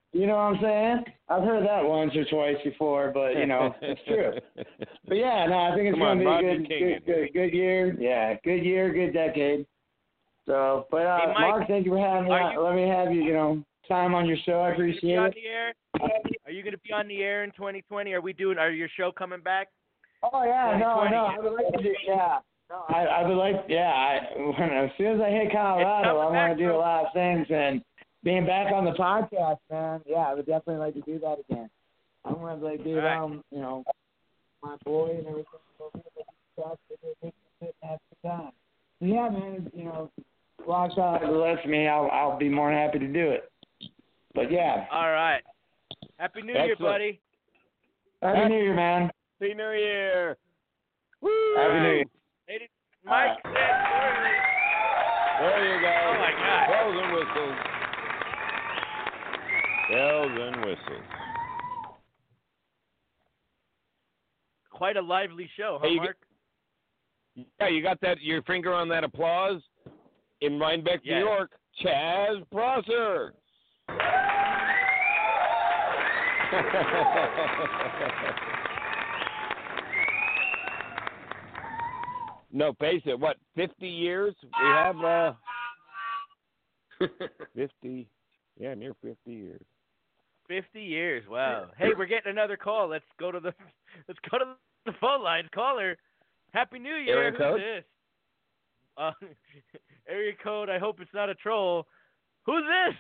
You know what I'm saying? I've heard that once or twice before, but, you know, it's true. But, yeah, no, I think it's going to be a good, good, good, good year. Yeah, good year, good decade. So, but, uh, hey, Mike, Mark, thank you for having me. you, Let me have you, you know, time on your show. I appreciate are you it. the air? Are you going to be on the air in twenty twenty? Are we doing, are your show coming back? Oh, yeah, no, no, I would like to do, yeah. No, I, I would like, yeah, I, when, as soon as I hit Colorado, I want to do a lot of things, and being back on the podcast, man, yeah, I would definitely like to do that again. I want to like be around, right. you know, my boy and everything. So have the time. So yeah, man, you know, long shot lets me, I'll I'll be more than happy to do it. But yeah. All right. Happy New Excellent. Year, buddy. Happy, Happy New Year, man. Happy New Year. Woo! Happy New Year. Ladies, Mike uh, said there you go. Oh my God. Bells and whistles. Bells and whistles. Quite a lively show, huh, hey, Mark? Get, yeah, you got that your finger on that applause? In Rhinebeck, yes. New York, Chaz Prosser. No, face it, what, fifty years? We have uh, fifty, yeah, near fifty years. Fifty years, wow. Hey, we're getting another call. Let's go to the let's go to the phone lines. Caller, Happy New Year. Area Who's code? this? Uh, area code. I hope it's not a troll. Who's this?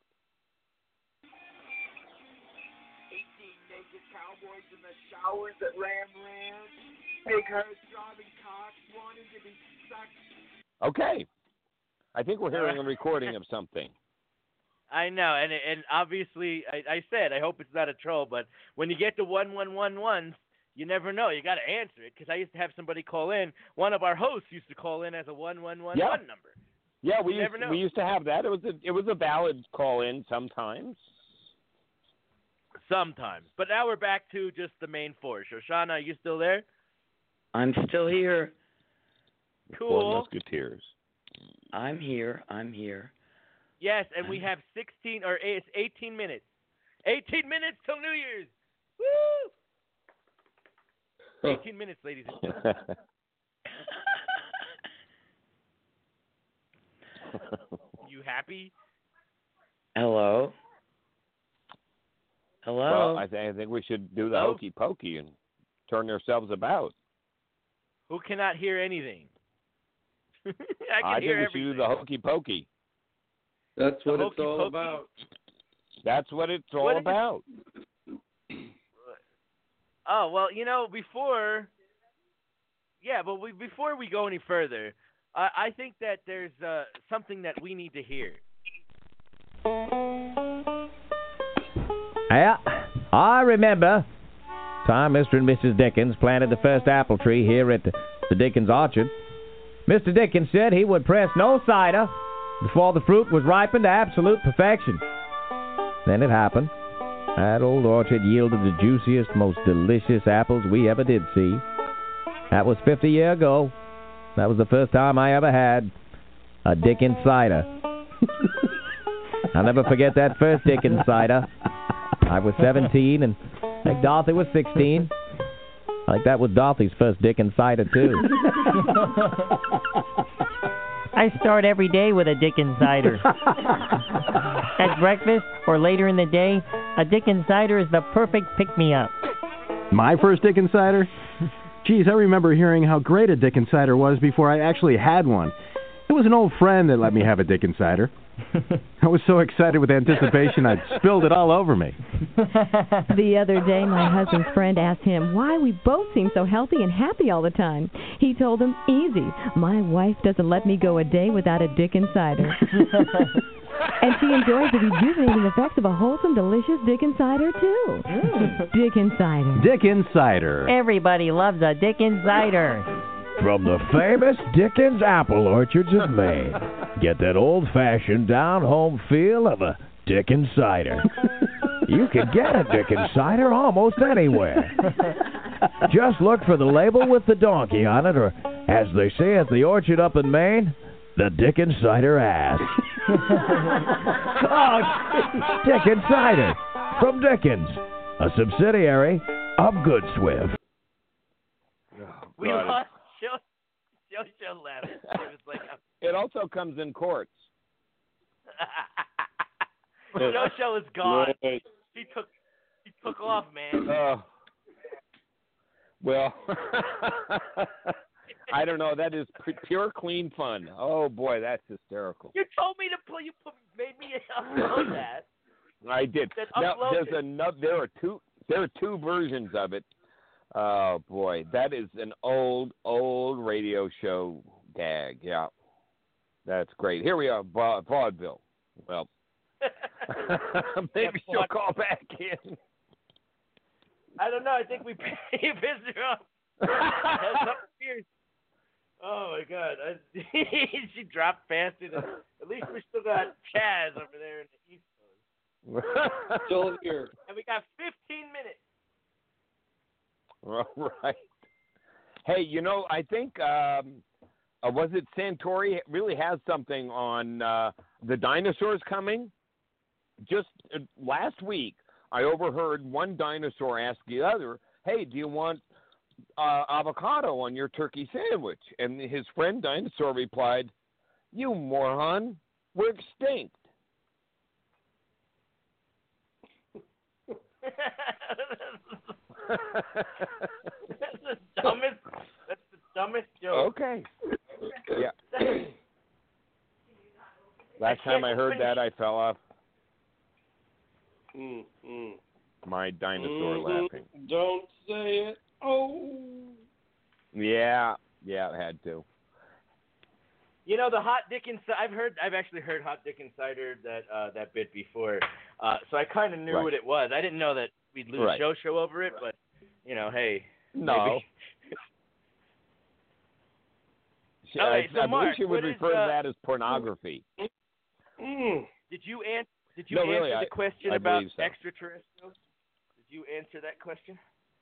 eighteen naked cowboys in the showers that ran ran. Big herds driving cocks, wanting to be sucked. Okay. I think we're hearing a recording of something. I know, and and obviously, I, I said, I hope it's not a troll, but when you get to one one one ones, you never know. You got to answer it, because I used to have somebody call in. One of our hosts used to call in as a one one one one yeah. number. Yeah, we you used, never know. we used to have that. It was a, it was a valid call-in sometimes. Sometimes. But now we're back to just the main four. Shoshana, are you still there? I'm still here. Cool. Four Musketeers. I'm here. I'm here. Yes, and we have sixteen or it's eighteen minutes. eighteen minutes till New Year's. Woo! eighteen minutes, ladies and gentlemen. You happy? Hello? Hello? Well, I, th- I think we should do the Hello? hokey pokey and turn ourselves about. Who cannot hear anything? I can I hear think we should do the hokey pokey. That's The what it's all hokey-pokey? about. That's what it's all What is it? about. Oh, well, you know, before, yeah, but we, before we go any further, I, I think that there's uh, something that we need to hear. Yeah, I remember time Mister and Missus Dickens planted the first apple tree here at the, the Dickens orchard. Mister Dickens said he would press no cider before the fruit was ripened to absolute perfection. Then it happened. That old orchard yielded the juiciest, most delicious apples we ever did see. That was fifty years ago. That was the first time I ever had a Dickens cider. I'll never forget that first Dickens cider. I was seventeen, and I think Dorothy was sixteen. I think that was Dorothy's first Dickens cider, too. I start every day with a Dickens cider. At breakfast or later in the day, a Dickens cider is the perfect pick-me-up. My first Dickens cider? Geez, I remember hearing how great a Dickens cider was before I actually had one. It was an old friend that let me have a Dickens cider. I was so excited with anticipation, I spilled it all over me. The other day, my husband's friend asked him why we both seem so healthy and happy all the time. He told him, easy, my wife doesn't let me go a day without a Dickens cider. And she enjoys the rejuvenating effects of a wholesome, delicious Dickens cider, too. Mm. Dickens cider. Dickens cider. Everybody loves a Dickens cider. From the famous Dickens apple orchards of Maine, get that old-fashioned, down-home feel of a Dickens cider. You can get a Dickens cider almost anywhere. Just look for the label with the donkey on it, or, as they say at the orchard up in Maine, the Dickens cider ass. Oh, Dickens cider. from Dickens, a subsidiary of Good Swift. We God. lost show. Show show left. It was like a... It also comes in quartz. show show is gone. Right. He took he took off, man. Uh, well, I don't know. That is p- pure clean fun. Oh boy, that's hysterical. You told me to put you put, made me upload that. I did. Then Now, upload there's it. another. There are two. There are two versions of it. Oh boy, that is an old, old radio show gag. Yeah, that's great. Here we are, va- vaudeville. Well, maybe she'll call back in. I don't know. I think we pissed her off. That's something fierce. Oh my God! I, she dropped faster than. At least we still got Chaz over there in the East Coast. Still here. And we got fifteen minutes. All right. Hey, you know, I think um, uh, was it Santori really has something on uh, the dinosaurs coming? Just uh, last week, I overheard one dinosaur ask the other, "Hey, do you want uh, avocado on your turkey sandwich?" And his friend dinosaur replied, "You moron, we're extinct." That's the dumbest. That's the dumbest joke. Okay. Yeah. Last time I heard that, I fell off Mm, mm. my dinosaur Mhm. laughing. Don't say it. Oh. Yeah, yeah, it had to. You know the hot dick inside. I've heard. I've actually heard hot dick insider that uh, that bit before. Uh, so I kind of knew Right. what it was. I didn't know that we'd lose Right. show show over it, but you know, hey. No. Maybe. She- Okay, I, so I Mark, believe she would what is, refer uh, to that as pornography. Mm. Did you an- Did you No, answer really, the I- question I about believe so. extraterrestrials? Did you answer that question?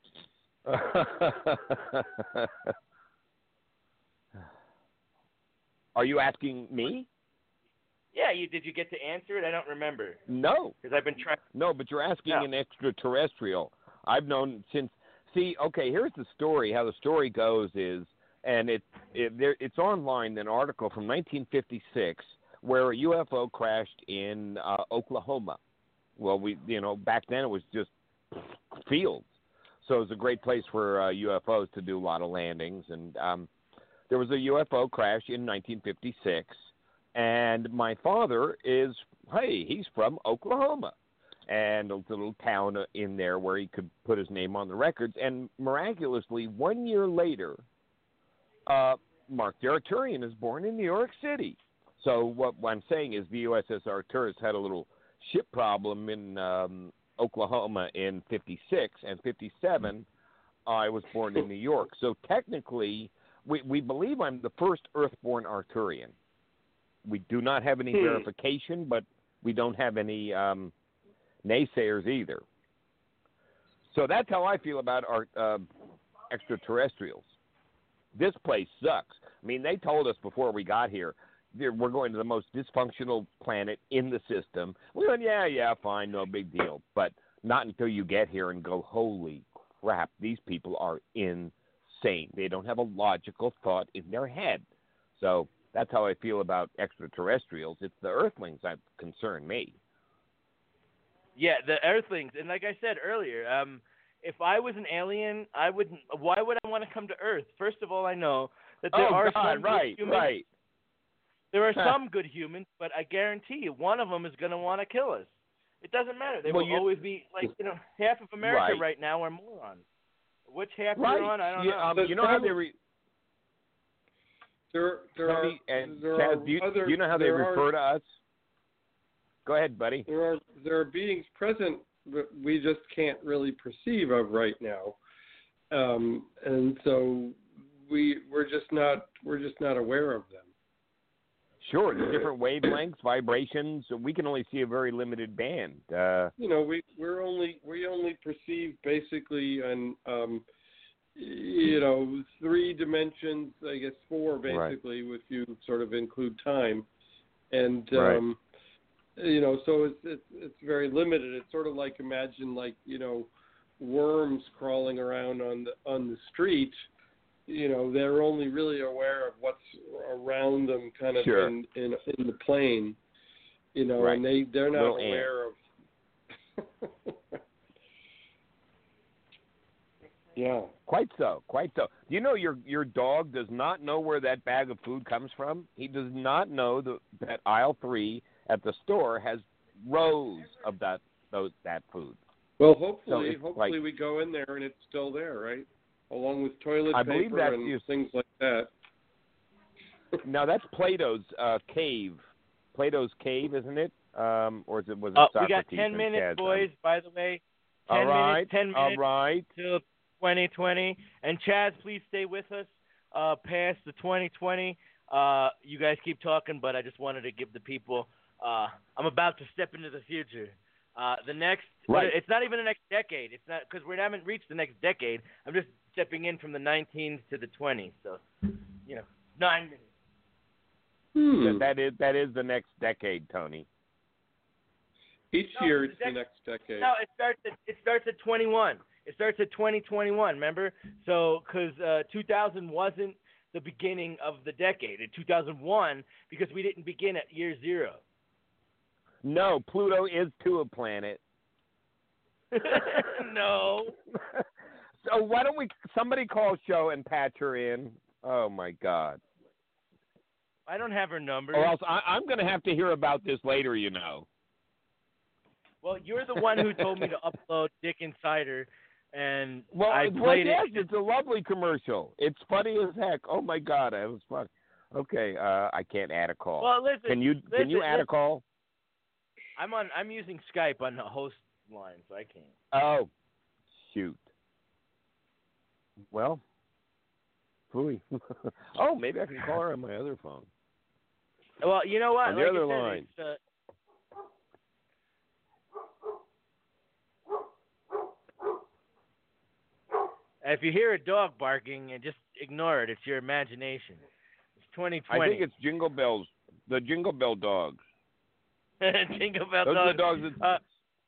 Are you asking me? Yeah, you did. You get to answer it? I don't remember No. because I've been trying. No, but you're asking No. an extraterrestrial. I've known since. See, okay, here's the story. How the story goes is, and it, it there, it's online. An article from nineteen fifty-six where a U F O crashed in uh, Oklahoma. Well, we, you know, back then it was just fields, so it was a great place for uh, U F Os to do a lot of landings. And um, there was a U F O crash in nineteen fifty-six. And my father is, hey, he's from Oklahoma. And a little town in there where he could put his name on the records. And miraculously, one year later, uh, Mark the Arturian is born in New York City. So what I'm saying is the U S S Arcturus had a little ship problem in um, Oklahoma in fifty-six. And fifty-seven, I was born in New York. So technically, we, we believe I'm the first Earth-born Arturian. We do not have any Hmm. verification, but we don't have any um, naysayers either. So that's how I feel about our uh, extraterrestrials. This place sucks. I mean, they told us before we got here, we're going to the most dysfunctional planet in the system. We went, yeah, yeah, fine, no big deal. But not until you get here and go, holy crap, these people are insane. They don't have a logical thought in their head. So that's how I feel about extraterrestrials. It's the Earthlings that concern me. Yeah, the Earthlings, and like I said earlier, um, if I was an alien, I wouldn't. Why would I want to come to Earth? First of all, I know that there oh, are God, some right, good humans. right. There are Huh. some good humans, but I guarantee you, one of them is going to want to kill us. It doesn't matter. They Well, will you- always be like, you know, half of America Right. right, now are morons. Which half Right. are on? I don't you, know. um, There's you know how they probably- re- There, there Tony are, and there Chaz, are do you, other, do you know how they there refer are, to us? Go ahead, buddy. There are there are beings present that we just can't really perceive of right now, um, and so we we're just not we're just not aware of them. Sure, the different wavelengths, vibrations. We can only see a very limited band. Uh, You know, we we're only we only perceive basically an um, you know three dimensions. I guess four Right. basically, if you sort of include time, and Right. um, you know, so it's it's it's very limited. It's sort of like imagine like you know worms crawling around on the on the street. You know, they're only really aware of what's around them, kind of Sure. in, in in the plane. You know, Right. and they they're not Little aware of. Yeah. Quite so, quite so. Do you know your your dog does not know where that bag of food comes from? He does not know the, that aisle three at the store has rows of that those that food. Well, So hopefully, it's hopefully like- we go in there and it's still there, right? Along with toilet I believe paper that's and you- things like that. Now that's Plato's uh, cave. Plato's cave, isn't it? Um, or is it was it Uh, we Socrates got ten and minutes, Chaz? boys. By the way, ten All right, minutes. Ten minutes. all right. Till twenty twenty. And Chaz, please stay with us uh, past the twenty twenty. Uh, you guys keep talking, but I just wanted to give the people. Uh, I'm about to step into the future. Uh, the next. Right. It's not even the next decade. It's not because we haven't reached the next decade. I'm just stepping in from the nineteens to the twenties. So, you know, nine minutes. Hmm. That, that is that is the next decade, Tony. Each No, year the it's the dec- next decade. No, it starts at it starts at twenty-one. It starts at twenty twenty-one. Remember? So, because uh, two thousand wasn't the beginning of the decade. In two thousand one, because we didn't begin at year zero. No, Pluto is to a planet. No. So why don't we somebody call show and patch her in? Oh my God. I don't have her number. Or else I, I'm going to have to hear about this later. You know. Well, you're the one who told me to upload Dick Insider, and Well, I well, played yes, it. it's a lovely commercial. It's funny as heck. Oh my God, it was fun. Okay, uh, I can't add a call. Well, listen. Can you can you listen, add a listen. call? I'm on. I'm using Skype on the host line, so I can't. Oh, shoot. Well, phooey. Oh, maybe I can call her on my other phone. Well, you know what? On the like other I said, line. it's, uh, if you hear a dog barking, and just ignore it. It's your imagination. It's twenty twenty. I think it's Jingle Bells, the Jingle Bell dogs. Jingle Bell Those dogs. are the dogs that. Uh,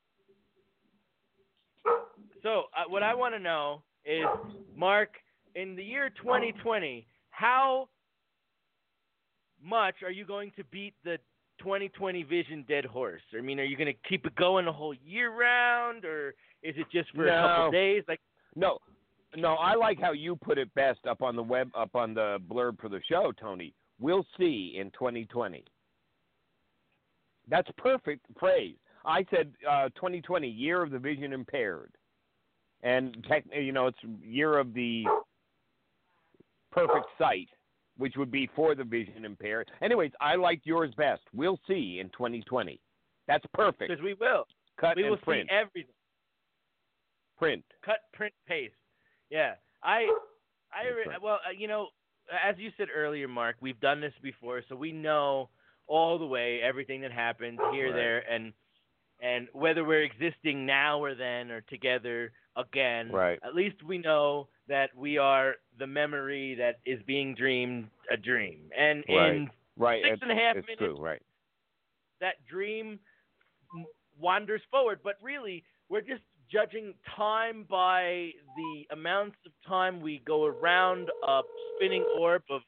so uh, what I want to know is, Mark, in the year twenty twenty, how much are you going to beat the twenty twenty vision dead horse? I mean, are you going to keep it going the whole year round, or is it just for a couple No. days? Like, No, no, I like how you put it best up on the web, up on the blurb for the show, Tony. We'll see in twenty twenty. That's perfect phrase. I said uh, twenty twenty, year of the vision impaired, and tech, you know it's year of the perfect sight, which would be for the vision impaired. Anyways, I liked yours best. We'll see in twenty twenty. That's perfect. because we will. Cut we and will print. see everything. Print. Cut, print, paste. Yeah, I, I, That's right. well, uh, you know, as you said earlier, Mark, we've done this before, so we know all the way everything that happens here, Right. there, and and whether we're existing now or then or together again. Right. At least we know that we are the memory that is being dreamed a dream, and Right. in Right. six it's, and a half it's minutes, true. Right. that dream m- wanders forward. But really, we're just judging time by the amounts of time we go around a spinning orb of.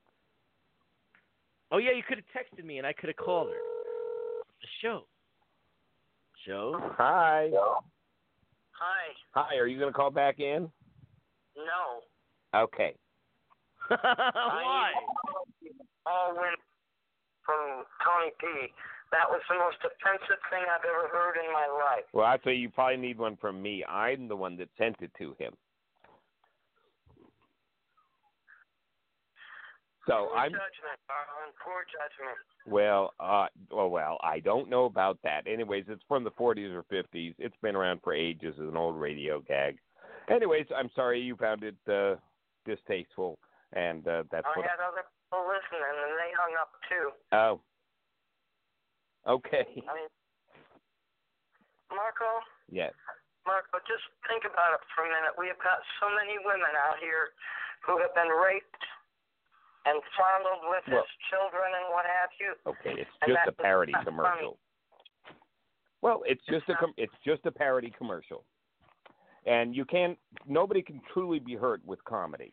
Oh yeah, you could have texted me and I could have called her. The show. Show. Hi. Hi. Hi. Are you going to call back in? No. Okay. Why? All went from Tony P. That was the most offensive thing I've ever heard in my life. Well, I say you probably need one from me. I'm the one that sent it to him. So Poor I'm judgment, Darwin. Poor judgment. well. Uh, well, well, I don't know about that. Anyways, it's from the forties or fifties. It's been around for ages as an old radio gag. Anyways, I'm sorry you found it uh, distasteful, and uh, that's I what. had other people listening, and they hung up too. Oh. Okay. I mean, Marco, Yes. Marco, just think about it for a minute. We have got so many women out here who have been raped and fondled with Well- as children and what have you. Okay, it's And just that a parody is not commercial. Well, it's just a com- it's just a parody commercial, and you can't. Nobody can truly be hurt with comedy.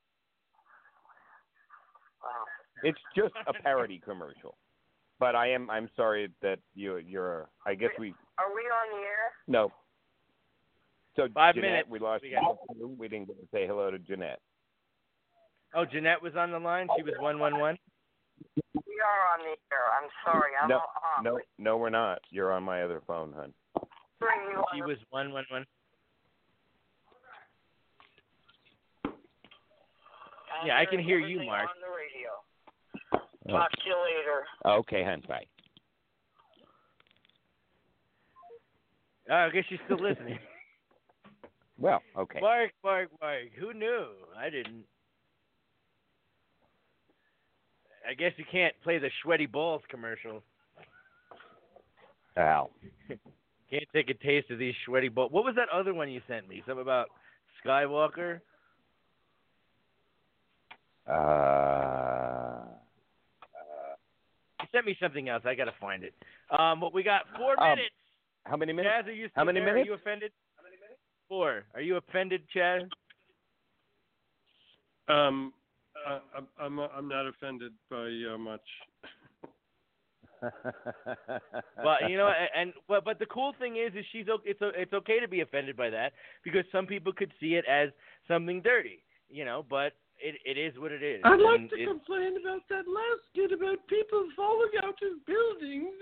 Wow. It's just a parody commercial. But I am. I'm sorry that you. You're. I guess we. Are we on the air? No. So Five Jeanette, minutes. we lost We you. got- We didn't get to say hello to Jeanette. Oh, Jeanette was on the line. She was one one one. We are on the air. I'm sorry. I'm No, off. no, no, we're not. You're on my other phone, hon. Bring you on She the- was one one one. I'm Yeah, I can hear hearing you, Mark. On the radio. Talk to you later. Okay, hon. Bye. Oh, I guess she's still listening. Well, okay. Mark, Mark, Mark. Who knew? I didn't. I guess you can't play the Sweaty Balls commercial. Al. Can't take a taste of these sweaty balls. What was that other one you sent me? Something about Skywalker? Uh. You sent me something else. I got to find it. Um, but we got four Um, minutes. How many minutes? Chaz, are you still How many there? minutes? Are you offended? How many minutes? Four. Are you offended, Chaz? Um, I, I'm I'm I'm not offended by uh, much. Well, you know, and, and but but the cool thing is, is she's o- it's o- it's okay to be offended by that because some people could see it as something dirty, you know. But it it is what it is. I'd like And to it- complain about that last skit about people falling out of buildings.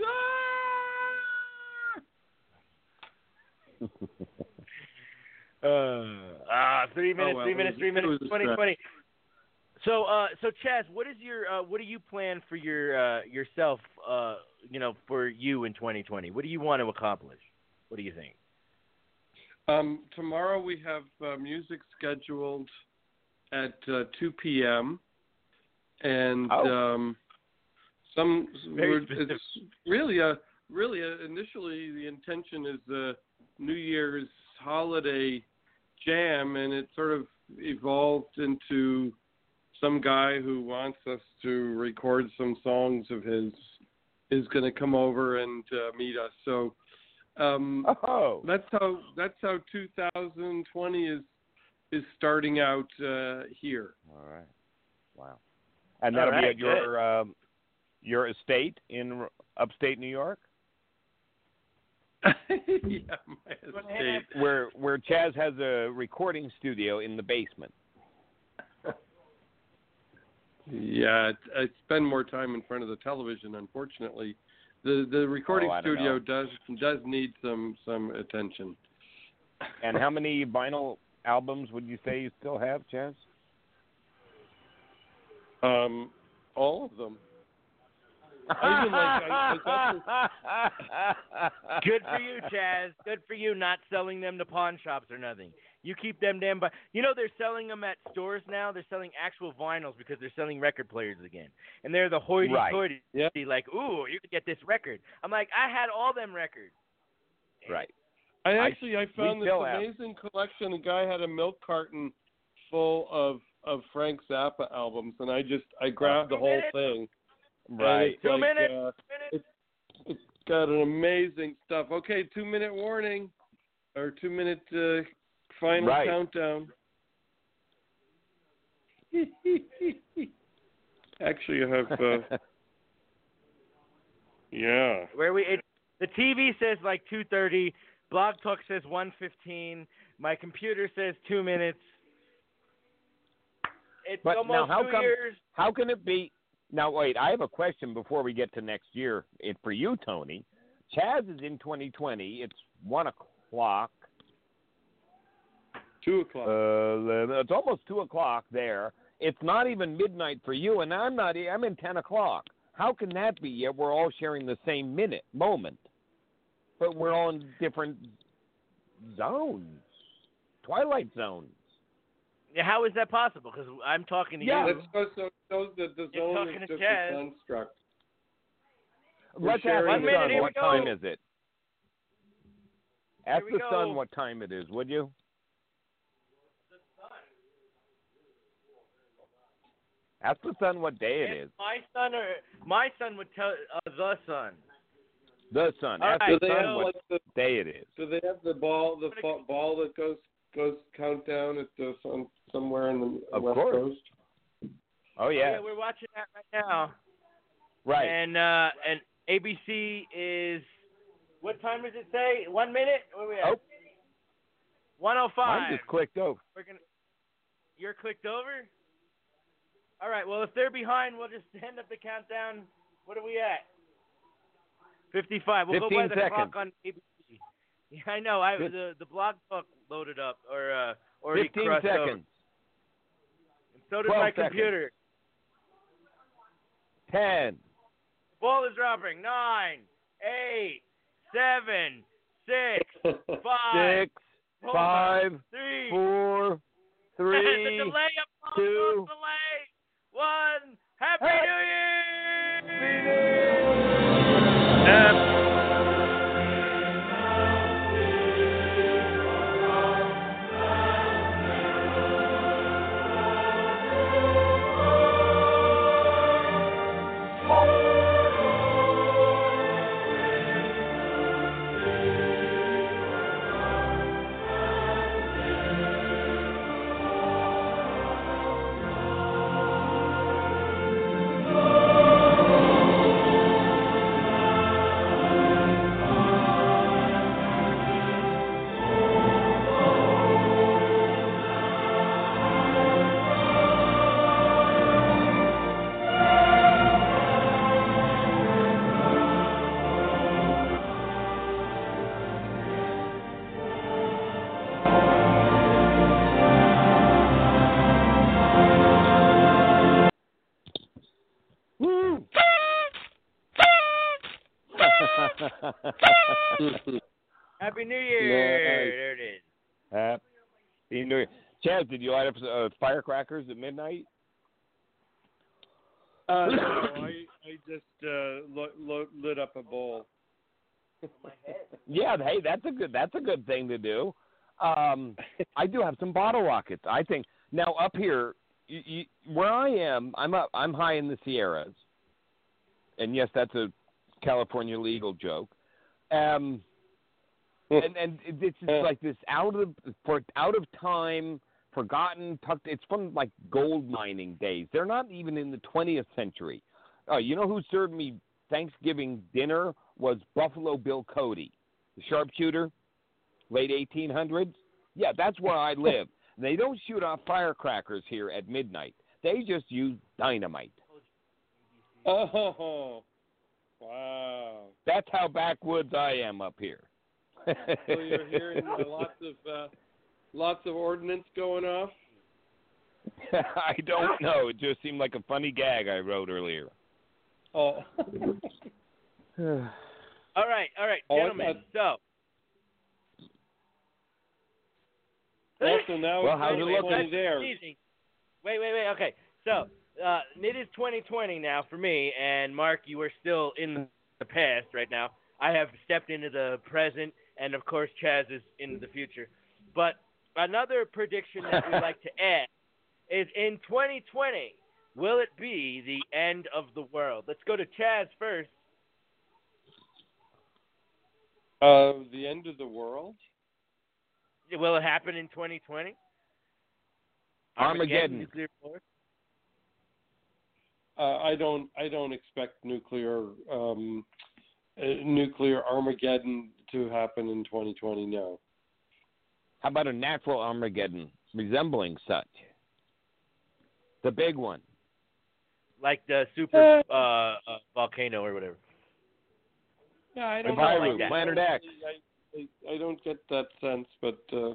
Ah! Uh, ah, three minutes, Oh, well, three it minutes, was- three it minutes, was a twenty stretch. twenty. So, uh, so Chaz, what is your, uh, what do you plan for your uh, yourself, uh, you know, for you in twenty twenty? What do you want to accomplish? What do you think? Um, tomorrow we have uh, music scheduled at uh, two p.m. and Oh. um, some Very we're- specific. it's really a really a, initially the intention is the New Year's holiday jam, and it sort of evolved into some guy who wants us to record some songs of his is going to come over and uh, meet us. So um, oh. that's how that's how two thousand twenty is is starting out uh, here. All right. Wow. And that'll All be right, at your um, your estate in upstate New York, Yeah, my estate. where where Chaz has a recording studio in the basement. Yeah, I spend more time in front of the television. Unfortunately, the the recording Oh, I don't studio know. does does need some some attention. And how many vinyl albums would you say you still have, Chaz? Um, all of them. I even like I, I got this, Good for you, Chaz. Good for you, not selling them to pawn shops or nothing. You keep them damn. But you know they're selling them at stores now. They're selling actual vinyls because they're selling record players again, and they're the hoity-toity. Yeah. Like, ooh, you could get this record. I'm like, I had all them records. Right. I I- actually I we found this still have- amazing collection. A guy had a milk carton full of of Frank Zappa albums, and I just I grabbed the Two whole minutes. thing. Right. And it's Two like, minutes. uh, minutes. it's, it's got an amazing stuff. Okay, two minute warning, or two minute uh, final Right. countdown. Actually, I have. Uh, yeah. Where we it, the T V says like two thirty. Blog Talk says one fifteen. My computer says two minutes. It's But almost now, how two come? years. How can it be? Now, wait. I have a question before we get to next year. It for you, Tony. Chaz is in twenty twenty. It's one o'clock. Two o'clock. Uh, it's almost two o'clock there. It's not even midnight for you, and I'm not. I'm in ten o'clock. How can that be? Yet we're all sharing the same minute moment, but we're all in different zones, twilight zones. Yeah, how is that possible? Because I'm talking to Yeah, you. that's so, so shows that the You're zone talking is to just Chaz. a construct. We're Let's ask sharing One the minute, sun. here we What go. time is it? Ask we the go. sun what time it is, would you? Ask the sun what day it is. My son or my son would tell uh, the sun. The sun. All Ask right, the do they sun have what like the day it is. do they have the ball the fa- ball that goes goes countdown at the some, somewhere in the Of West course. Coast? Oh Oh, yeah. yeah, we're watching that right now. Right. And uh, and A B C is what time does it say? One minute? Where we at? Oh. One oh five. Mine just clicked over. We're gonna. You're clicked over. All right. Well, if they're behind, we'll just end up the countdown. What are we at? Fifty-five. We'll go by the seconds. clock on A B C. Yeah, I know. I the the blog talk loaded up or uh or Fifteen crossed over. seconds. And so did twelve my seconds. computer. Ten. Ball is dropping. Nine, eight, seven, six, five, Six. four, Five. three. Four. Three. the delay of two. delay. One. Happy Happy New Year! Happy Happy New Year! Nice. There it is. Happy New Year. Chaz, did you light up uh, firecrackers at midnight? Uh, no, I I just uh, lo- lo- lit up a bowl. Yeah, hey, that's a good that's a good thing to do. Um, I do have some bottle rockets. I think now up here, you, you, where I am, I'm up. I'm high in the Sierras, and yes, that's a California legal joke. Um, and and it's just like this out of for out of time, forgotten, tucked. It's from like gold mining days. They're not even in the twentieth century. Oh, you know who served me Thanksgiving dinner was Buffalo Bill Cody, the sharpshooter, late eighteen hundreds. Yeah, that's where I live. They don't shoot off firecrackers here at midnight. They just use dynamite. Oh, wow. That's how backwoods I am up here. So you're hearing uh, lots of uh, lots of ordnance going off? I don't know. It just seemed like a funny gag I wrote earlier. Oh. All right, all right, Oh, gentlemen. So. Also now Well, it's how's it only looking? twenty there. Wait, wait, wait. Okay, so uh, it is twenty twenty now for me, and Mark, you are still in the past right now. I have stepped into the present, and of course, Chaz is in the future. But another prediction that we like to add is in twenty twenty, will it be the end of the world? Let's go to Chaz first. Uh, the end of the world? Will it happen in twenty twenty? Armageddon. Nuclear war? Uh, I don't. I don't expect nuclear um, uh, nuclear Armageddon to happen in twenty twenty. No. How about a natural Armageddon resembling such? The big one. Like the super uh, uh, volcano or whatever. Yeah, I don't Nibiru, know. like that. Planet X. I, I, I don't get that sense, but. Uh,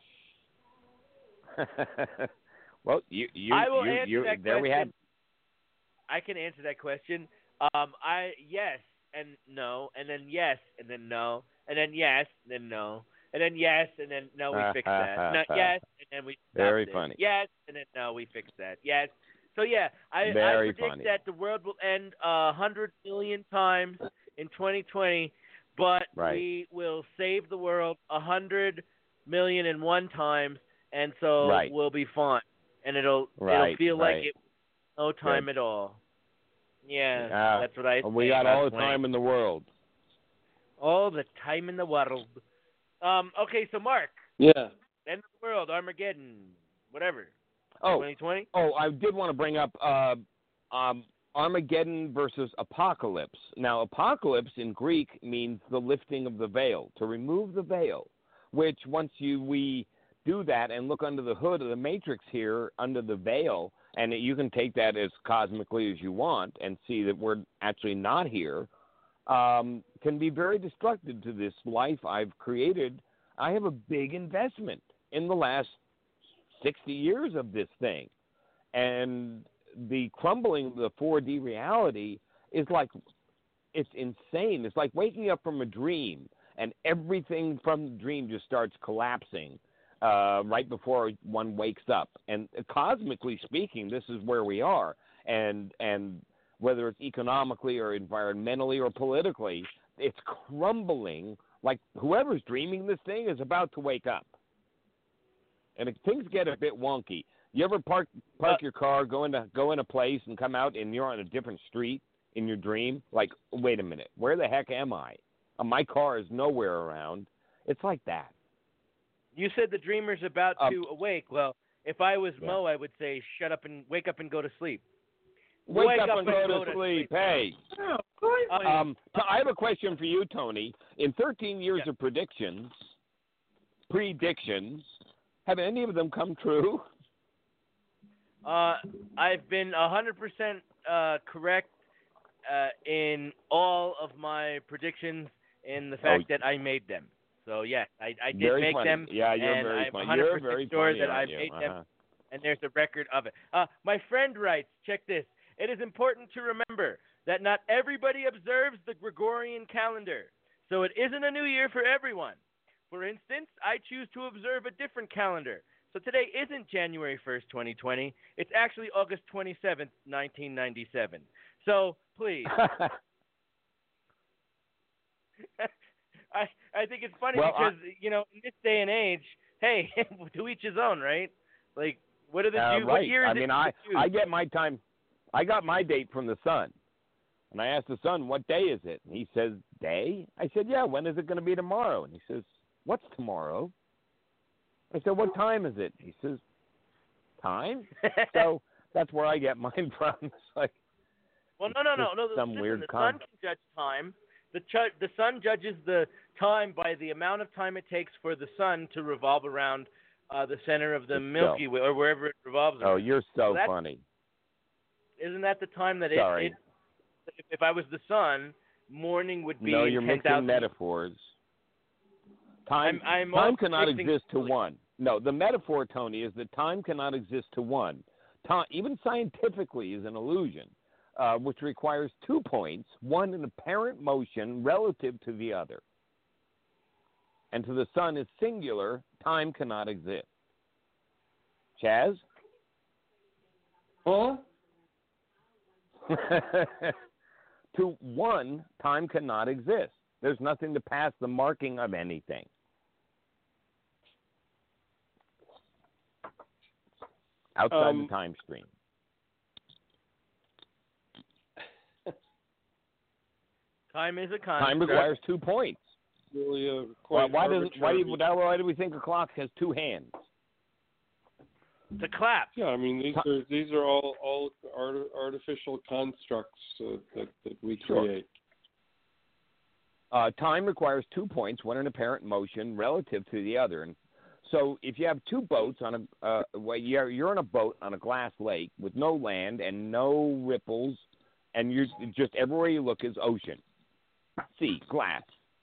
well, you you I will you, answer you that there we have. question. I can answer that question. Um, I yes and no, and then yes and then no, and then yes and then no, and then yes and then no. We fix that. No, yes and then we stop Very this. funny. Yes and then no. We fix that. Yes. So yeah, I, I Very predict funny. that the world will end a hundred million times in twenty twenty, but Right. we will save the world a hundred million and one times, and so Right. we'll be fine, and it'll Right, it'll feel right. like it no time Good. at all. Yeah, Ah, that's what I. we say got all the about twenty. time in the world. All the time in the world. Um, okay, so Mark. Yeah. End of the world, Armageddon, whatever. Oh, twenty twenty? Oh, I did want to bring up uh, um, Armageddon versus apocalypse. Now, apocalypse in Greek means the lifting of the veil, to remove the veil, which once you we do that and look under the hood of the matrix here, under the veil, and you can take that as cosmically as you want and see that we're actually not here, um, can be very destructive to this life I've created. I have a big investment in the last sixty years of this thing. And the crumbling of the four D reality is like, it's insane. It's like waking up from a dream and everything from the dream just starts collapsing uh, right before one wakes up. And cosmically speaking, this is where we are. And, and whether it's economically or environmentally or politically, it's crumbling like whoever's dreaming this thing is about to wake up. And if things get a bit wonky, you ever park park your car, go into go in a place, and come out, and you're on a different street in your dream? Like, wait a minute, where the heck am I? Uh, my car is nowhere around. It's like that. You said the dreamer's about Um, to awake. Well, if I was Yeah. Mo, I would say, shut up and wake up and go to sleep. Wake, up, and go, to sleep. Hey. Um, t- I have a question for you, Tony. In thirteen years Yeah. of predictions, predictions, have any of them come true? Uh, I've been one hundred percent uh, correct uh, in all of my predictions in the fact Oh. that I made them. So, yes, I, I did Very make funny. them. Yeah, you're and very I'm funny. one hundred You're percent very sure funny, that I aren't you? made Uh-huh. them, and there's a record of it. Uh, my friend writes, check this. It is important to remember that not everybody observes the Gregorian calendar, so it isn't a new year for everyone. For instance, I choose to observe a different calendar. So today isn't January first, twenty twenty. It's actually August twenty-seventh, nineteen ninety-seven. So, please. I I think it's funny Well, because, I, you know, in this day and age, hey, to each his own, right? Like, what are the Uh, Jews? right. What year is I it mean, for I, the Jews? I get my time. I got my date from the sun. And I asked the sun, what day is it? And he says, day? I said, yeah, when is it going to be tomorrow? And he says, what's tomorrow? I said, what time is it? He says, time? So that's where I get mine from. It's like, Well, no, no, no, just no. The, some listen, weird the con- sun can judge time. The ch- the sun judges the time by the amount of time it takes for the sun to revolve around uh, the center of the It's Milky so- Way or wherever it revolves around. Oh, you're so that's- funny. Isn't that the time that it, Sorry. it? If, if I was the sun, morning would be No, in you're ten mixing thousand. metaphors. Time, I'm, I'm time also cannot mixing- exist to one. No, the metaphor, Tony, is that time cannot exist to one. Time, even scientifically, is an illusion, uh, which requires two points, one in apparent motion relative to the other. And to the sun is singular, time cannot exist. Chaz? Huh? To one, time cannot exist. There's nothing to pass the marking of anything. Outside Um, the time stream. Time is a Time construct. requires two points. Really, uh, Why, quite why, does, why, do you, arbitrary. why do we think a clock has two hands? To clap. Yeah, I mean these are these are all all art, artificial constructs uh, that that we Sure. create. Uh, time requires two points, one in apparent motion relative to the other. And so if you have two boats on a, uh, well, you're, you're on a boat on a glass lake with no land and no ripples, and you're just everywhere you look is ocean, sea, glass.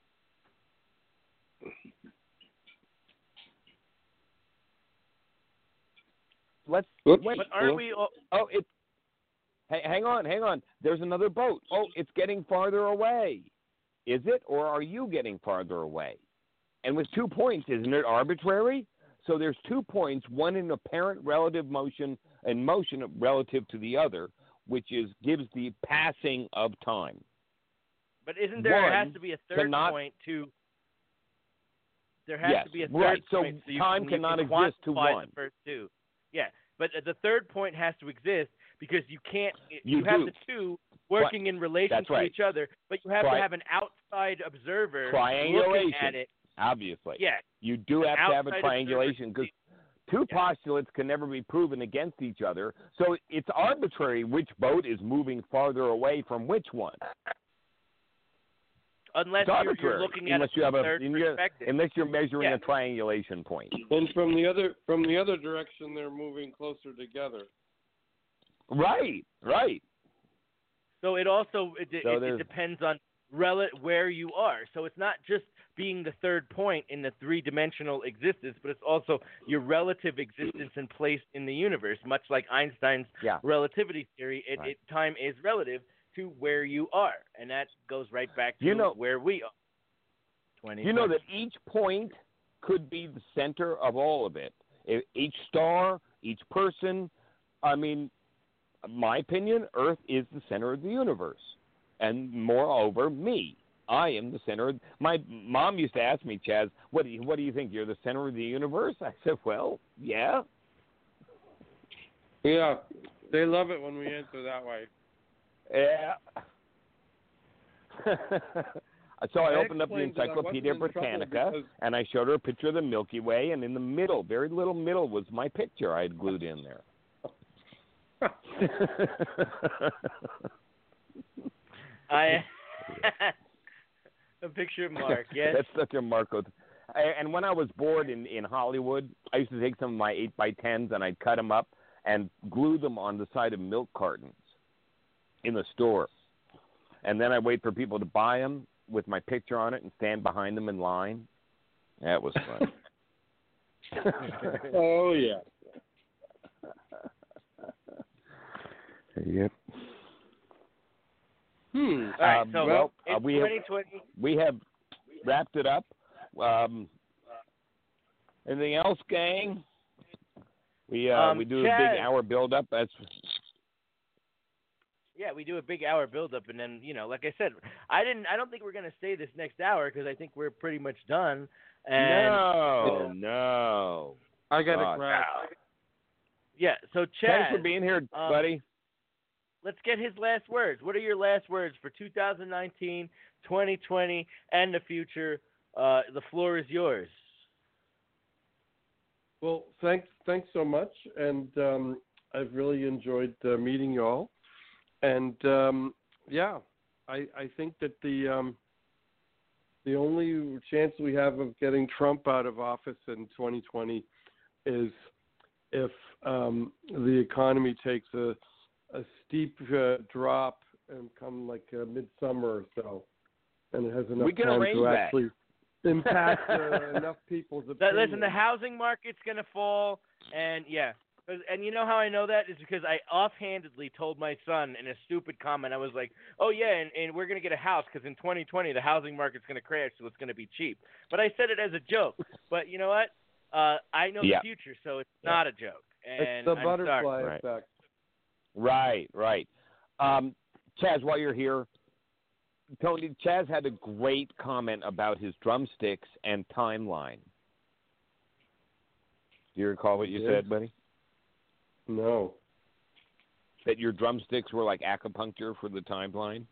Let's Oops. wait. But aren't we? All, Oh, it. Hey, hang on, hang on. There's another boat. Oh, it's getting farther away. Is it, or are you getting farther away? And with two points, isn't it arbitrary? So there's two points, one in apparent relative motion and motion relative to the other, which is gives the passing of time. but isn't there? One There has to be a third cannot- point to. There has Yes, to be a third right. So point. So you time can, you cannot can exist to quantify one. The first two. Yeah, but the third point has to exist because you can't. You have do. the two, working in relation That's to right. each other, but you have Tri- to have an outside observer triangulation, looking at it. obviously. Yeah. You do have to have a outside triangulation because two postulates can never be proven against each other. So it's arbitrary which boat is moving farther away from which one. Unless It's you're, arbitrary, you're looking at unless it you from have a third in your- perspective. unless you're measuring Yeah. a triangulation point. And from the other from the other direction, they're moving closer together. Right, right. So it also it, So it, it there's- depends on rel- where you are. So it's not just being the third point in the three-dimensional existence, but it's also your relative existence and place in the universe. Much like Einstein's Yeah. relativity theory, it, Right. it time is relative to where you are, and that goes right back to You know- where we are. twenty You know that each point could be the center of all of it. E- Each star, each person. I mean, my opinion, Earth is the center of the universe. And moreover, me. I am the center. Of, my mom used to ask me, Chaz, what do you, what do you think? You're the center of the universe? I said, well, yeah. Yeah, they love it when we answer that way. Yeah. So I I opened up the explained that I Encyclopedia wasn't in trouble Britannica, because- and I showed her a picture of the Milky Way, and in the middle, very little middle, was my picture I had glued in there. I a picture of Mark. Yes. That's such a Marco. I- And when I was bored in, in Hollywood, I used to take some of my eight by tens and I'd cut them up and glue them on the side of milk cartons in the store. And then I wait for people to buy them with my picture on it and stand behind them in line. That was fun. Oh yeah. Yep. Hmm. All right, Um, so well, uh, in we have twenty twenty, we have wrapped it up. Um, anything else, gang? We uh, Um, we do a Chad. big hour build up. That's yeah, we do a big hour build-up, and then you know, like I said, I didn't. I don't think we're gonna stay this next hour because I think we're pretty much done. And no, no. I got God. to grab. yeah, so Chad, Thanks for being here, um, buddy. let's get his last words. What are your last words for two thousand nineteen, twenty twenty, and the future? Uh, the floor is yours. Well, thanks, thanks so much, and um, I've really enjoyed uh, meeting you all. And um, yeah, I, I think that the um, the only chance we have of getting Trump out of office in twenty twenty is if um, the economy takes a a steep uh, drop and come like uh, midsummer or so, and it has enough We can time arrange to that. actually impact uh, enough people's That, opinions. listen, the housing market's gonna fall, and yeah, 'cause- and you know how I know that is because I offhandedly told my son in a stupid comment. I was like, "Oh yeah, and, and we're gonna get a house because in twenty twenty the housing market's gonna crash, so it's gonna be cheap." But I said it as a joke. But you know what? Uh, I know Yeah. the future, so it's not a joke. And It's the I'm butterfly sorry. Right. effect. Right, right. Um, Chaz, while you're here, Tony, Chaz had a great comment about his drumsticks and timeline. Do you recall what you Yes. said, buddy? No. That your drumsticks were like acupuncture for the timeline?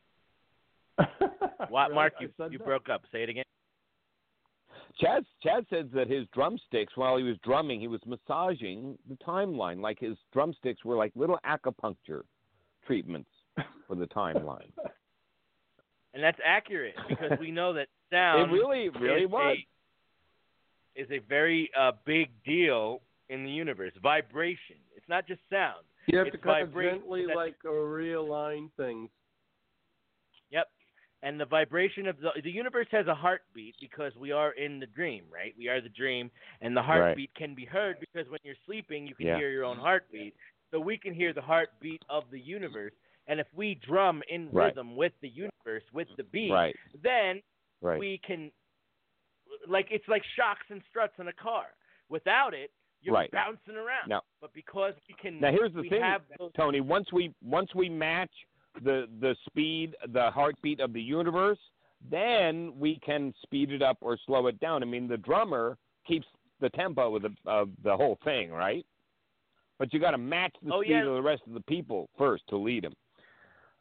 What, Really? Mark? I You said you that? broke up. Say it again. Chaz, Chaz says that his drumsticks, while he was drumming, he was massaging the timeline. Like his drumsticks were like little acupuncture treatments for the timeline. And that's accurate because we know that sound It really, really is was. A, is a very uh, big deal in the universe. Vibration. It's not just sound. You have it's to kind of vibration gently that- like uh, realign things. Yep. And the vibration of the the universe has a heartbeat because we are in the dream, right? We are the dream, and the heartbeat can be heard because when you're sleeping, you can Yeah. hear your own heartbeat. So we can hear the heartbeat of the universe. And if we drum in Right. rhythm with the universe, with the beat, Right. then Right. we can, like, it's like shocks and struts in a car. Without it, you're Right. bouncing around. Now- but because we can, Now here's the we thing, have those, Tony. Once we once we match the the speed, the heartbeat of the universe, then we can speed it up or slow it down. I mean, the drummer keeps the tempo of the of the whole thing, right? But you got to match the Oh, speed yeah. of the rest of the people first to lead them.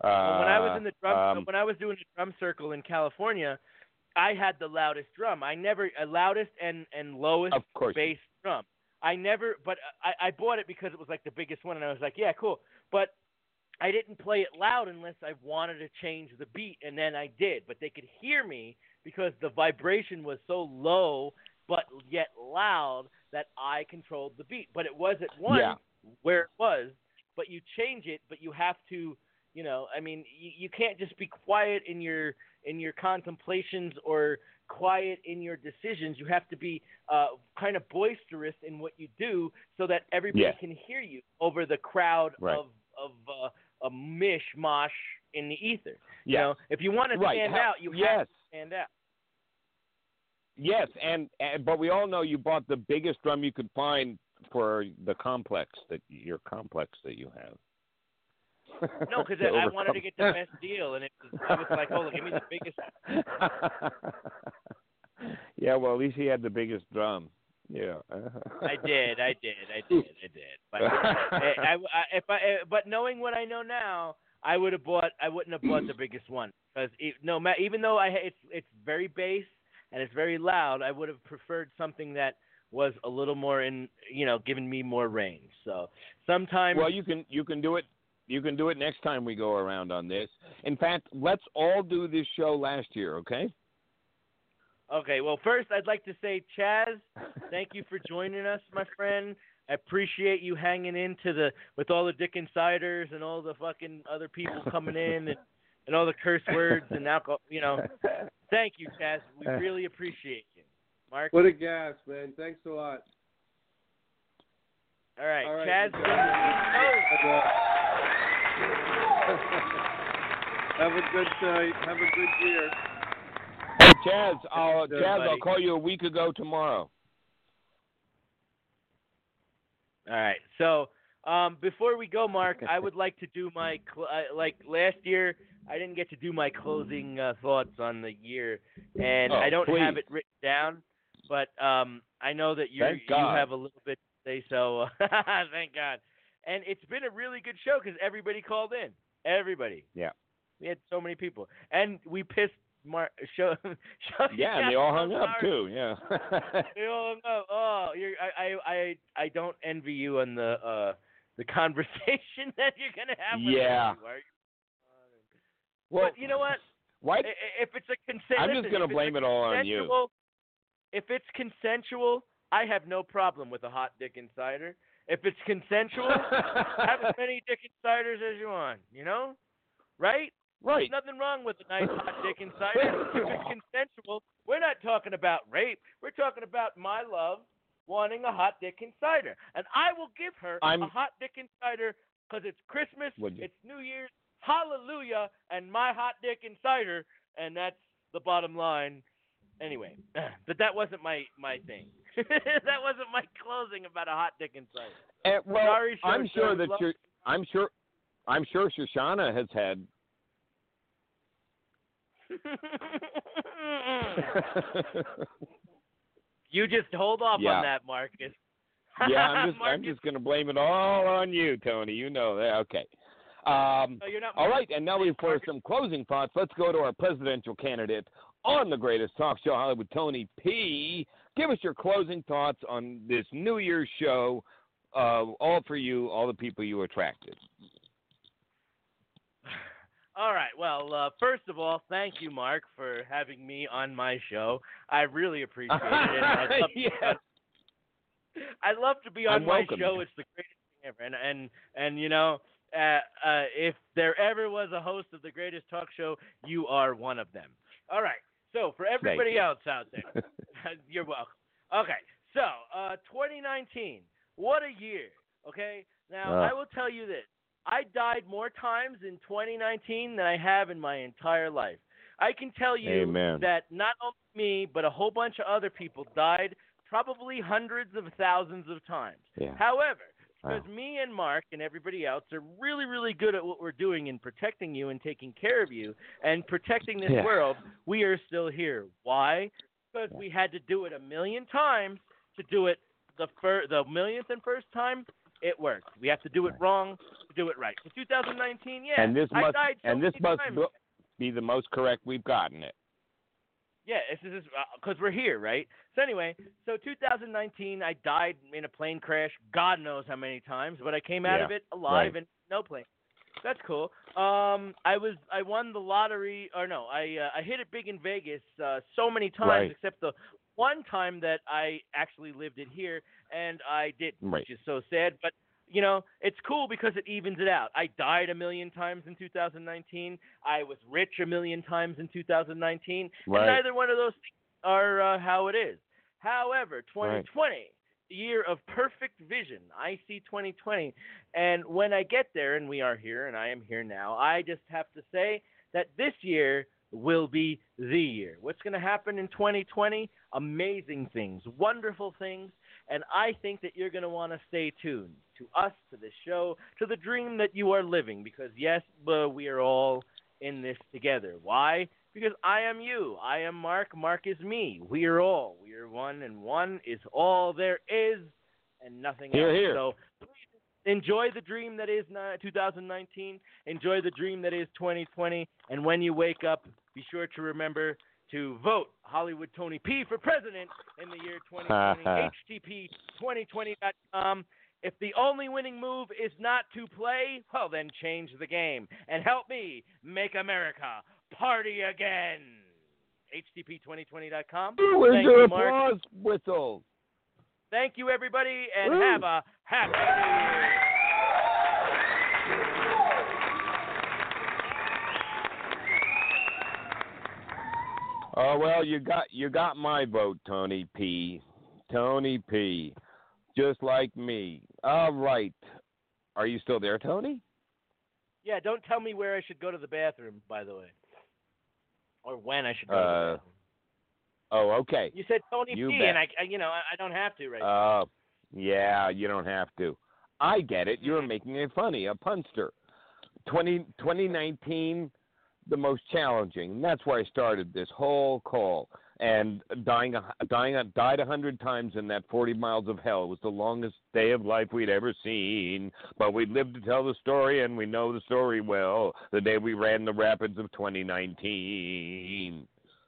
Well, when I was in the drum, um, when I was doing the drum circle in California, I had the loudest drum. I never uh, loudest and and lowest Of course. bass drum. I never, but I, I bought it because it was like the biggest one, and I was like, yeah, cool. But I didn't play it loud unless I wanted to change the beat, and then I did. But they could hear me because the vibration was so low, but yet loud, that I controlled the beat. But it was at one Yeah. where it was, but you change it, but you have to, you know, I mean, you, you can't just be quiet in your in your contemplations or quiet in your decisions. You have to be uh, kind of boisterous in what you do so that everybody Yeah. can hear you over the crowd Right. of of uh, a mishmash in the ether. You Yeah. know, if you want to Right. stand How- out, you yes. have to stand out. Yes, and, and but we all know you bought the biggest drum you could find for the complex that your complex that you have. No, because To I, I wanted overcome- to get the best deal, and it was, I was like, oh, give me the biggest. Yeah, well, at least he had the biggest drum. Yeah. I did, I did, I did, I did. But I, I, I, if I, but knowing what I know now, I would have bought. I wouldn't have bought the biggest one because no, ma- even though I, it's it's very bass and it's very loud, I would have preferred something that was a little more in, you know, giving me more range. So sometimes. Well, you can you can do it. You can do it next time we go around on this. In fact, let's all do this show last year, okay? Okay, well, first I'd like to say, Chaz, thank you for joining us, my friend. I appreciate you hanging into the with all the Dick Insiders and all the fucking other people coming in and, and all the curse words and alcohol. You know, thank you, Chaz. We really appreciate you, Mark. What a gas, man. Thanks a lot. All right, All right, Chaz. you guys. Have a good uh, have a good year. Hey, Chaz, I'll, Thanks, Chaz, I'll buddy. call you a week ago tomorrow. All right. So um, before we go, Mark, I would like to do my cl- uh, like last year. I didn't get to do my closing uh, thoughts on the year, and Oh, I don't please. have it written down. But um, I know that you Thank you God. have a little bit to say. So thank God. And it's been a really good show because everybody called in. Everybody. Yeah. We had so many people, and we pissed Mark. Show. show Yeah, and they all hung I'm up sorry. too. Yeah. They all hung up. Oh, you're, I, I, I, I don't envy you on the uh, the conversation that you're gonna have with Yeah. everyone. Well, But you know what? Why? I- I- If it's a consent, I'm just listen, gonna if it's blame a it all on you. consensual- If it's consensual, I have no problem with a hot dick insider. If it's consensual, have as many dick insiders as you want. You know, right? Right. There's nothing wrong with a nice hot dick insider. If it's consensual, we're not talking about rape. We're talking about my love wanting a hot dick insider, and I will give her I'm- a hot dick insider because it's Christmas, Would you? it's New Year's, hallelujah, and my hot dick insider, and that's the bottom line. Anyway, but that wasn't my my thing. That wasn't my closing about a hot dick insider. Eh, well, Sorry, I'm Show, sure Show, that love- you're. I'm sure. I'm sure Shoshana has had. You just hold off Yeah. on that, Marcus. Yeah, I'm just. I'm Marcus, just going to blame it all on you, Tony. You know that. Okay. Um, no, you're not. all right, and now we for some closing thoughts. Let's go to our presidential candidate on the greatest talk show, Hollywood, Tony P. Give us your closing thoughts on this New Year's show. Uh, all for you, all the people you attracted. All right. Well, uh, first of all, thank you, Mark, for having me on my show. I really appreciate it. And I'd love, Yeah. I'd love to be on I'm my welcome. show. It's the greatest thing ever. And and and you know, uh, uh, if there ever was a host of the greatest talk show, you are one of them. All right. So for everybody you. else out there, you're welcome. Okay. So uh, twenty nineteen, what a year. Okay. Now Uh. I will tell you this. I died more times in twenty nineteen than I have in my entire life. I can tell you Amen. that not only me, but a whole bunch of other people died probably hundreds of thousands of times. Yeah. However, Wow. because me and Mark and everybody else are really, really good at what we're doing in protecting you and taking care of you and protecting this Yeah. world, we are still here. Why? Because we had to do it a million times to do it the fir- the millionth and first time. It worked. We have to do it wrong to do it right. So two thousand nineteen, yeah. And this I must died so and this many must times. be the most correct we've gotten it. Yeah, this is because uh, we're here, right? So anyway, so two thousand nineteen, I died in a plane crash. God knows how many times, but I came out Yeah, of it alive right. and no plane. That's cool. Um, I was I won the lottery, or no, I uh, I hit it big in Vegas uh, so many times, Right. except the one time that I actually lived it here, and I didn't, Right. which is so sad. But you know, it's cool because it evens it out. I died a million times in two thousand nineteen. I was rich a million times in two thousand nineteen. Right. And neither one of those things are uh, how it is. However, twenty twenty, the year of perfect vision. I see twenty twenty. And when I get there, and we are here, and I am here now, I just have to say that this year will be the year. What's going to happen in twenty twenty? Amazing things, wonderful things. And I think that you're going to want to stay tuned to us, to this show, to the dream that you are living. Because, yes, uh, we are all in this together. Why? Because I am you. I am Mark. Mark is me. We are all. We are one, and one is all there is, and nothing Hear, else. hear. So please enjoy the dream that is two thousand nineteen. Enjoy the dream that is twenty twenty. And when you wake up, be sure to remember to vote Hollywood Tony P for president in the year twenty twenty. H T P twenty twenty dot com. If the only winning move is not to play, well, then change the game and help me make America party again. H T P twenty twenty dot com. Where's Thank your you, Mark. applause whistle? Thank you, everybody, and Woo. have a happy New Year. Oh well, you got you got my vote, Tony P. Tony P. Just like me. All right. Are you still there, Tony? Yeah, don't tell me where I should go to the bathroom, by the way, or when I should go to the Uh, bathroom. oh, okay. You said Tony you P, bet. and I, I, you know, I, I don't have to right now. Oh, yeah, you don't have to. I get it. You're making it funny, a punster. twenty, twenty nineteen, the most challenging. That's why I started this whole call. And dying, a- dying, a- died a hundred times in that forty miles of hell. It was the longest day of life we'd ever seen. But we lived to tell the story, and we know the story well. The day we ran the rapids of twenty nineteen.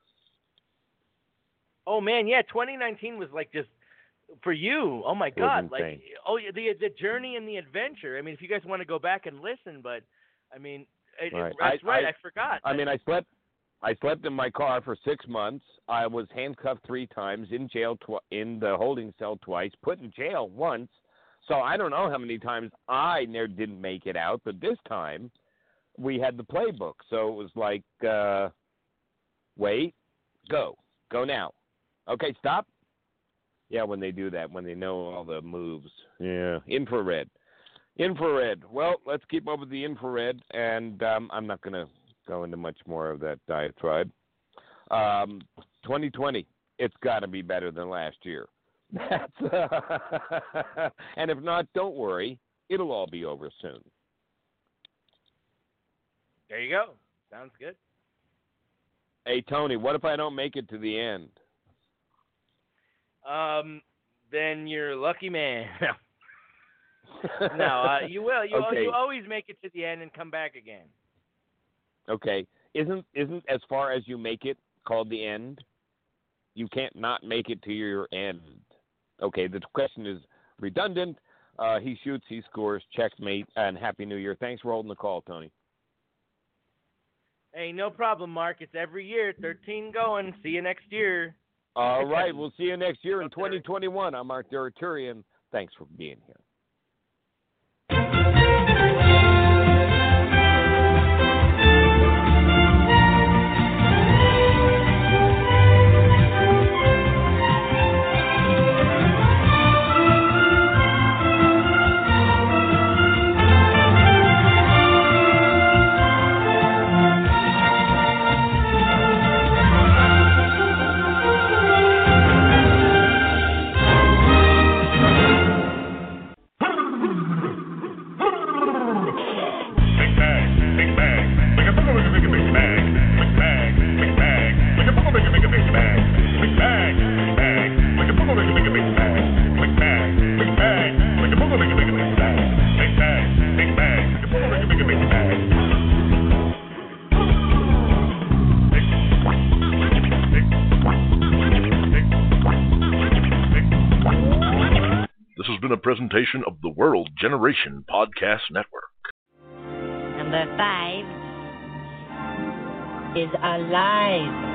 Oh man, yeah, twenty nineteen was like just for you. Oh my It was God, like insane. oh yeah, the the journey and the adventure. I mean, if you guys want to go back and listen, but I mean, it, Right. it, that's I- right. I, I- forgot. I mean, I slept. I slept in my car for six months. I was handcuffed three times, in jail, tw- in the holding cell twice, put in jail once. So I don't know how many times I never didn't make it out, but this time we had the playbook. So it was like, uh, wait, go, go now. Okay, stop. Yeah, when they do that, when they know all the moves. Yeah, infrared. Infrared. Well, let's keep up with the infrared, and um, I'm not going to go into much more of that diatribe. Um, twenty twenty, it's got to be better than last year. That's and if not, don't worry, it'll all be over soon. There you go. Sounds good. Hey, Tony, what if I don't make it to the end? Um, then you're a lucky man. no, uh, you will. You Okay. you always make it to the end and come back again. Okay, isn't isn't as far as you make it called the end? You can't not make it to your end. Okay, the question is redundant. Uh, he shoots, he scores, checkmate, and Happy New Year. Thanks for holding the call, Tony. Hey, no problem, Mark. It's every year, thirteen going. See you next year. All right, we'll see you next year in twenty twenty-one. I'm Mark Duraturian. Thanks for being here. been a presentation of the World Generation Podcast Network. Number five is alive.